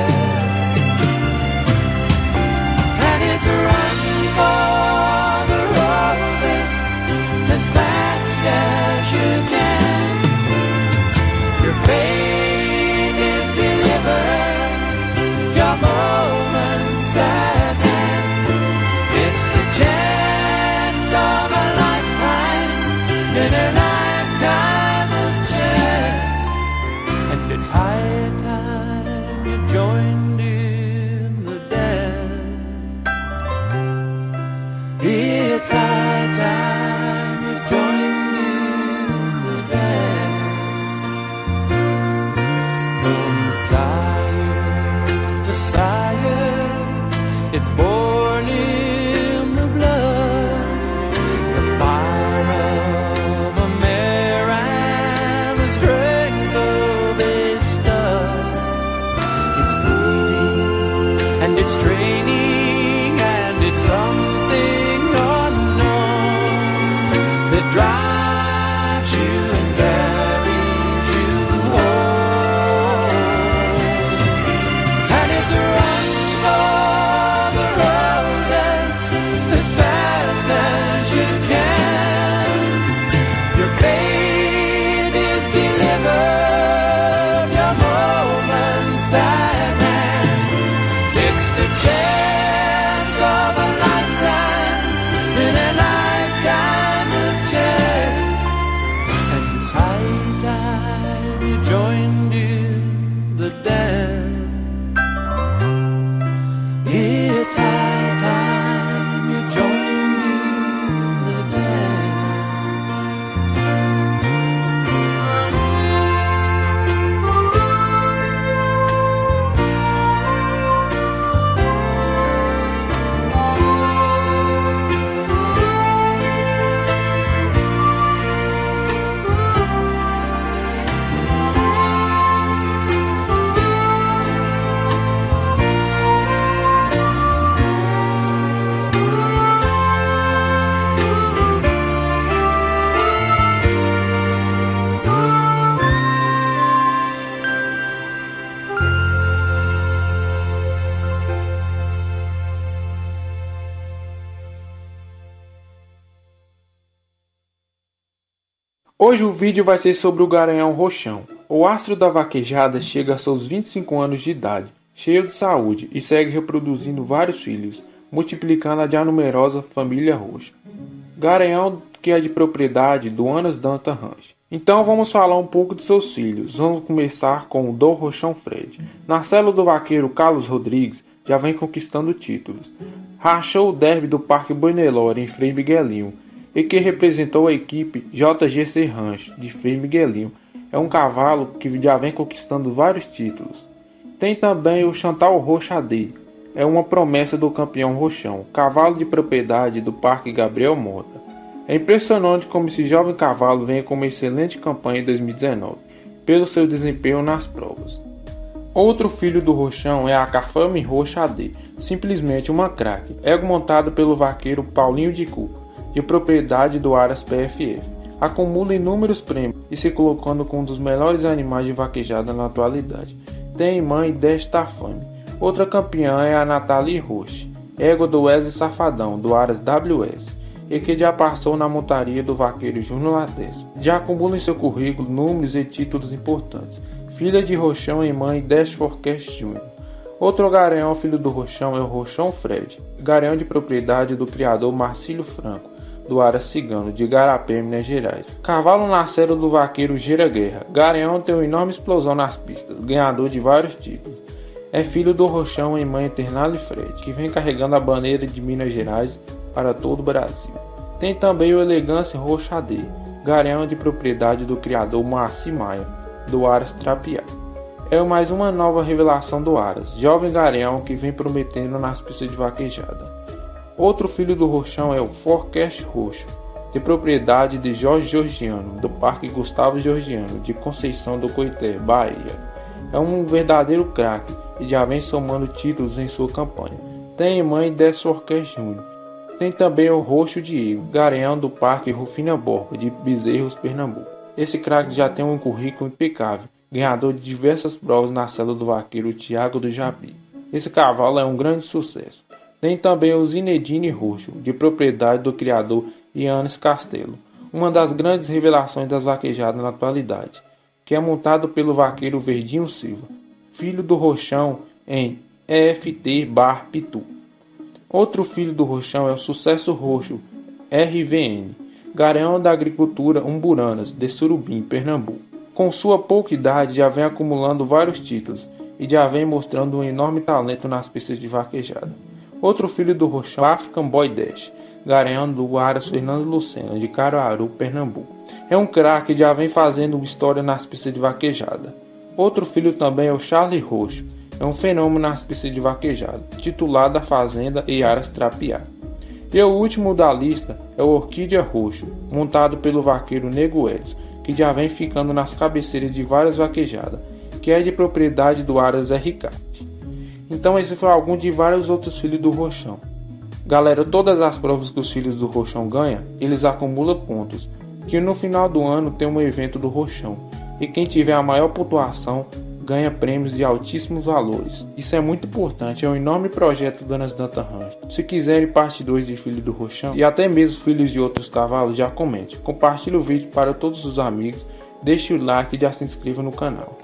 As fast as you can, your fate is delivered, your moment's at hand. It's the chance of a lifetime, in a lifetime of chance, and it's high time you joined in the dance. Messiah. It's born in the blood, the fire of a mare and the strength of a stud. It's breeding and it's training and it's something unknown that drives you and carries you home. And it's a run for the roses as fast as you can. Your fate is delivered, your moments at hand. It's the chance of a lifetime in a lifetime of chance. And it's high time you joined in the dance. It's high time you joined in the dance. Hoje o vídeo vai ser sobre o Garanhão Roxão. O astro da vaquejada chega a seus 25 anos de idade, cheio de saúde e segue reproduzindo vários filhos, multiplicando a já numerosa família roxa. Garanhão que é de propriedade do Anas Danta Ranch. Então vamos falar um pouco de seus filhos. Vamos começar com o Dom Roxão Fred. Na célula do vaqueiro Carlos Rodrigues já vem conquistando títulos. Rachou o derby do Parque Boi Nelore em Frei Miguelinho, e que representou a equipe JGC Ranch de Frei Miguelinho. É um cavalo que já vem conquistando vários títulos. Tem também o Chantal Rochadê, é uma promessa do campeão Roxão, cavalo de propriedade do Parque Gabriel Mota. É impressionante como esse jovem cavalo vem com uma excelente campanha em 2019, pelo seu desempenho nas provas. Outro filho do Roxão é a Carfame Rochadê, simplesmente uma craque, ego montado pelo vaqueiro Paulinho de Cuca, de propriedade do Aras PFF. Acumula inúmeros prêmios e se colocando com um dos melhores animais de vaquejada na atualidade. Tem mãe desta fame. Outra campeã é a Nathalie Roche, égua do Wesley Safadão, do Aras WS, e que já passou na montaria do vaqueiro Júnior Latesco. Já acumula em seu currículo números e títulos importantes. Filha de Roxão e mãe Dash Forecast Jr. Outro garanhão filho do Roxão é o Roxão Fred, garanhão de propriedade do criador Marcílio Franco, do Aras Cigano, de Igarapé, Minas Gerais. Cavalo na célula do vaqueiro Gira Guerra. Garanhão tem uma enorme explosão nas pistas, ganhador de vários títulos. É filho do Roxão e mãe Eternale Fred, que vem carregando a bandeira de Minas Gerais para todo o Brasil. Tem também o Elegância Rochadê, garanhão de propriedade do criador Moacir Maia, do Aras Trapiá. É mais uma nova revelação do Aras, jovem garanhão que vem prometendo nas pistas de vaquejada. Outro filho do Roxão é o Forecast Roxo, de propriedade de Jorge Georgiano, do Parque Gustavo Georgiano, de Conceição do Coité, Bahia. É um verdadeiro craque e já vem somando títulos em sua campanha. Tem mãe Dess Forecast Jr. Tem também o Roxo Diego, garanhão do Parque Rufina Borba, de Bezerros, Pernambuco. Esse craque já tem um currículo impecável, ganhador de diversas provas na célula do vaqueiro Tiago do Japi. Esse cavalo é um grande sucesso. Tem também o Zinedine Roxo, de propriedade do criador Yannis Castelo, uma das grandes revelações das vaquejadas na atualidade, que é montado pelo vaqueiro Verdinho Silva, filho do Roxão em EFT Bar Pitu. Outro filho do Roxão é o Sucesso Roxo, RVN, garanhão da agricultura Umburanas, de Surubim, Pernambuco. Com sua pouca idade já vem acumulando vários títulos e já vem mostrando um enorme talento nas pistas de vaquejada. Outro filho do Roxão, African Boy Dash, garanhão do Aras Fernando Lucena, de Caruaru, Pernambuco. É um craque que já vem fazendo história nas pistas de vaquejada. Outro filho também é o Charlie Roxo, é um fenômeno nas pistas de vaquejada, titular da Fazenda e Aras Trapiá. E o último da lista é o Orquídea Roxo, montado pelo vaqueiro Nego Edson, que já vem ficando nas cabeceiras de várias vaquejadas, que é de propriedade do Aras RK. Então esse foi algum de vários outros filhos do Roxão. Galera, todas as provas que os filhos do Roxão ganham, eles acumulam pontos, que no final do ano tem um evento do Roxão, e quem tiver a maior pontuação ganha prêmios de altíssimos valores. Isso é muito importante, é um enorme projeto do Donas Dantas Rancho. Se quiserem parte 2 de Filho do Roxão, e até mesmo filhos de outros cavalos, já comente. Compartilhe o vídeo para todos os amigos, deixe o like e já se inscreva no canal.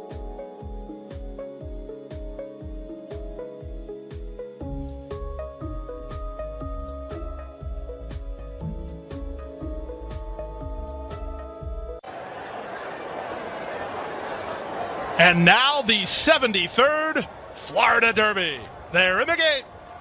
And now the 73rd Florida Derby. They're in the gate.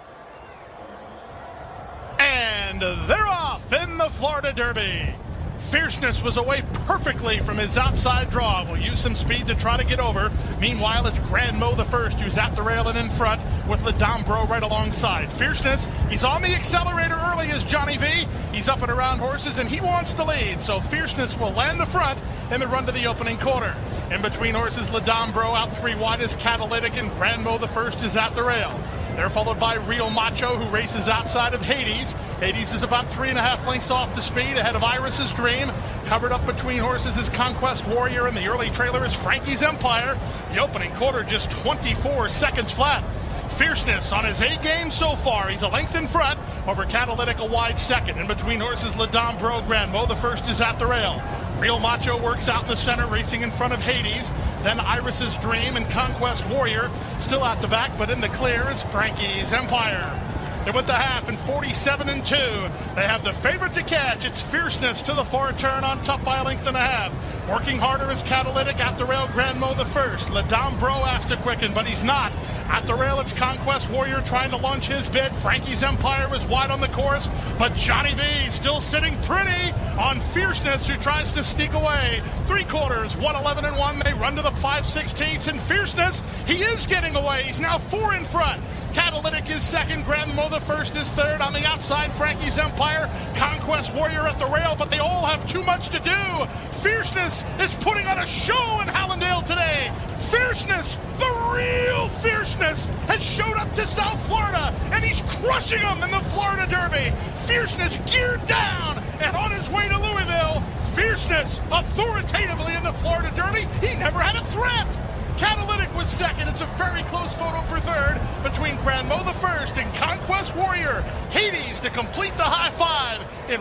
And they're off in the Florida Derby. Fierceness was away perfectly from his outside draw. Will use some speed to try to get over. Meanwhile, it's Grand Mo the first, who's at the rail and in front with Ladambro right alongside. Fierceness, he's on the accelerator early as Johnny V. He's up and around horses, and he wants to lead. So Fierceness will land the front in the run to the opening quarter. In between horses, Ladambro out 3 wide is Catalytic, and Grand Mo the first is at the rail. They're followed by Real Macho, who races outside of Hades. Hades is about 3.5 lengths off the speed, ahead of Iris's Dream. Covered up between horses is Conquest Warrior, and the early trailer is Frankie's Empire. The opening quarter just 24 seconds flat. Fierceness on his A game so far. He's a length in front over Catalytic, a wide second. In between horses, Ladambro, Grand Mo the first is at the rail. Real Macho works out in the center, racing in front of Hades. Then Iris's Dream and Conquest Warrior still out the back, but in the clear is Frankie's Empire. They're with the half in 47-2. They have the favorite to catch. It's Fierceness to the far turn on top by a length and a half. Working harder is Catalytic at the rail, Grand Mo the first. Ladambro has to quicken, but he's not. At the rail, it's Conquest Warrior trying to launch his bid. Frankie's Empire is wide on the course, but Johnny V still sitting pretty on Fierceness, who tries to sneak away. 3/4, 1:11-1. They run to the 5/16, and Fierceness, he is getting away. He's now 4 in front. Catalytic is second, Grand Mo the first is third. On the outside, Frankie's Empire, Conquest Warrior at the rail, but they all have too much to do. Fierceness is putting on a show in Hallandale today. Fierceness, the real Fierceness, has showed up to South Florida, and he's crushing them in the Florida Derby. Fierceness geared down and on his way to Louisville. Fierceness authoritatively in the Florida Derby. He never had a threat. Catalytic was second. It's a very close photo for third between Grand Mo the first and Conquest Warrior. Hades to complete the high five in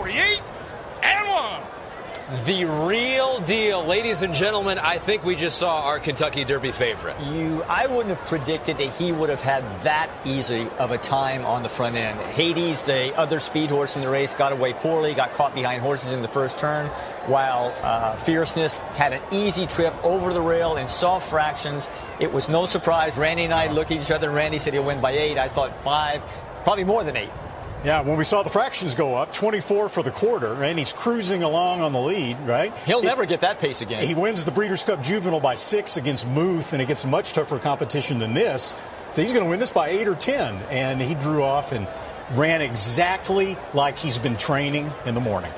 1:48-1. The real deal. Ladies and gentlemen, I think we just saw our Kentucky Derby favorite. I wouldn't have predicted that he would have had that easy of a time on the front end. Hades, the other speed horse in the race, got away poorly, got caught behind horses in the first turn, while Fierceness had an easy trip over the rail in soft fractions. It was no surprise. Randy and I looked at each other, and Randy said he'll win by 8. I thought 5, probably more than 8. Yeah, when we saw the fractions go up, 24 for the quarter, and he's cruising along on the lead, right? He'll never get that pace again. He wins the Breeders' Cup Juvenile by 6 against Muth, and it gets much tougher competition than this. So he's going to win this by 8 or 10, and he drew off and ran exactly like he's been training in the morning.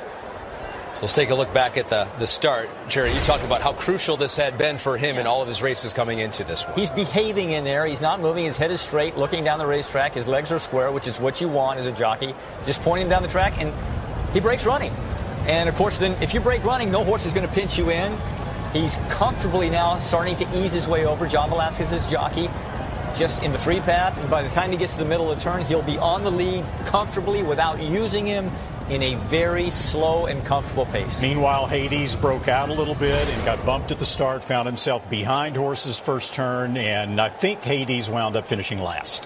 So let's take a look back at the start. Jerry, you talk about how crucial this had been for him in all of his races coming into this one. He's behaving in there. He's not moving. His head is straight, looking down the racetrack. His legs are square, which is what you want as a jockey. Just pointing down the track, and he breaks running. And, of course, then if you break running, no horse is going to pinch you in. He's comfortably now starting to ease his way over. John Velasquez's jockey just in the 3-path. And by the time he gets to the middle of the turn, he'll be on the lead comfortably without using him in a very slow and comfortable pace. Meanwhile, Hades broke out a little bit and got bumped at the start, found himself behind horses first turn, and I think Hades wound up finishing last.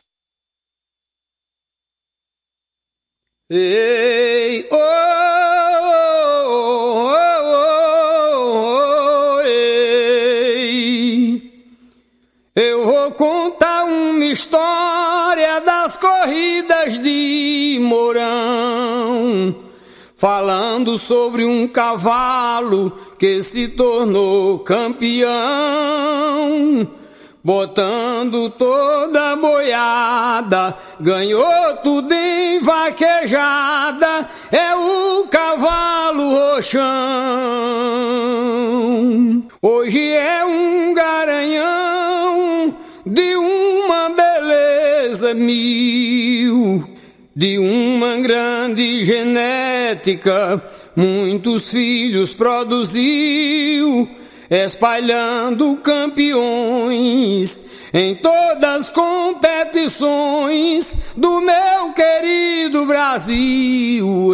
Hey, oh, oh, oh, oh, hey. Eu vou contar uma história das corridas de Mourão, falando sobre um cavalo que se tornou campeão. botando toda a boiada, ganhou tudo em vaquejada, é o cavalo roxão. Hoje é um garanhão de uma beleza mil, de uma grande genética, muitos filhos produziu, espalhando campeões em todas as competições do meu querido Brasil.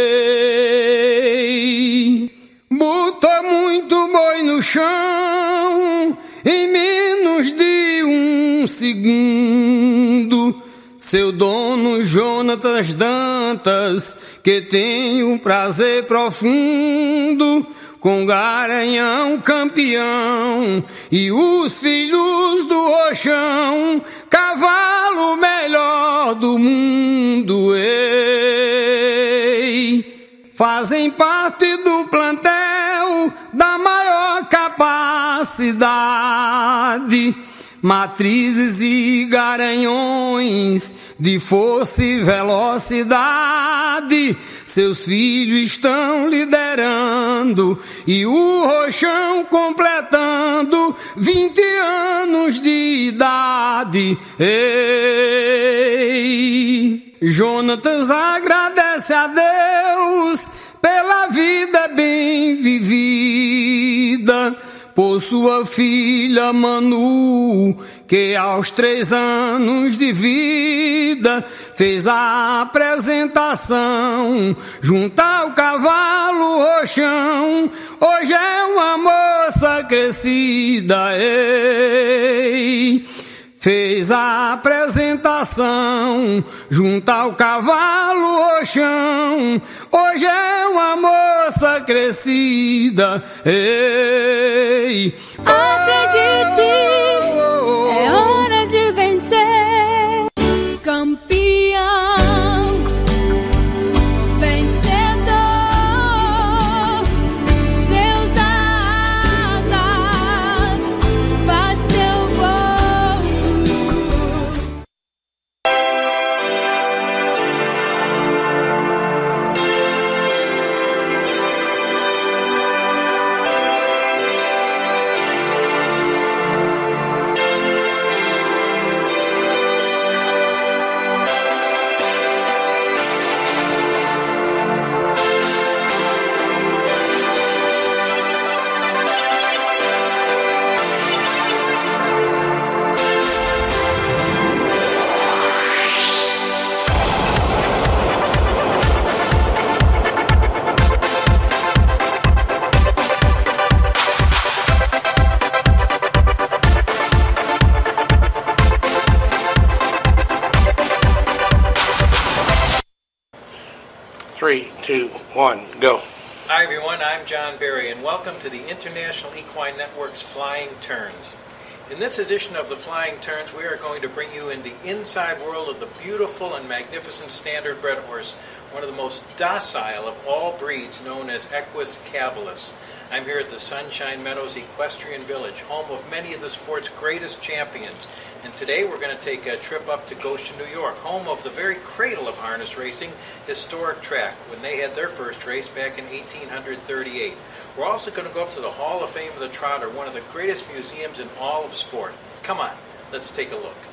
Ei, botou muito boi no chão em menos de um segundo. Seu dono Jonatas Dantas, que tem um prazer profundo com Garanhão campeão e os filhos do Roxão, cavalo melhor do mundo. Ei, fazem parte do plantel da maior capacidade, matrizes e garanhões de força e velocidade. Seus filhos estão liderando e o Roxão completando 20 anos de idade. Ei, Jonatas agradece a Deus pela vida bem vivida, por sua filha Manu, que aos 3 anos de vida fez a apresentação junto ao cavalo Roxão. Hoje é uma moça crescida, ei, fez a apresentação junto ao cavalo Roxão. Hoje é uma moça crescida, ei. Acredite, é hora de vencer, campeão, vencedor, Deus das asas, faz teu voo. Three, two, one, go. Hi everyone, I'm John Barry and welcome to the International Equine Network's Flying Turns. In this edition of the Flying Turns, we are going to bring you in the inside world of the beautiful and magnificent standard bred horse, one of the most docile of all breeds, known as Equus Caballus. I'm here at the Sunshine Meadows Equestrian Village, home of many of the sport's greatest champions. And today we're going to take a trip up to Goshen, New York, home of the very cradle of harness racing, Historic Track, when they had their first race back in 1838. We're also going to go up to the Hall of Fame of the Trotter, one of the greatest museums in all of sport. Come on, let's take a look.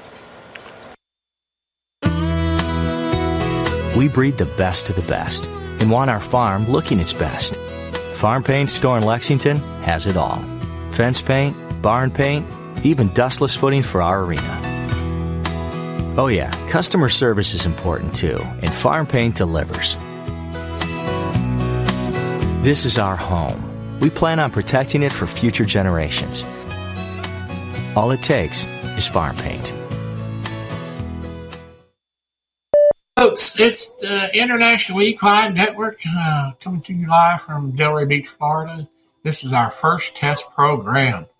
We breed the best of the best and want our farm looking its best. Farm Paint Store in Lexington has it all. Fence paint, barn paint, even dustless footing for our arena. Oh yeah, customer service is important too, and Farm Paint delivers. This is our home. We plan on protecting it for future generations. All it takes is Farm Paint. Folks, it's the International Equine Network coming to you live from Delray Beach, Florida. This is our first test program.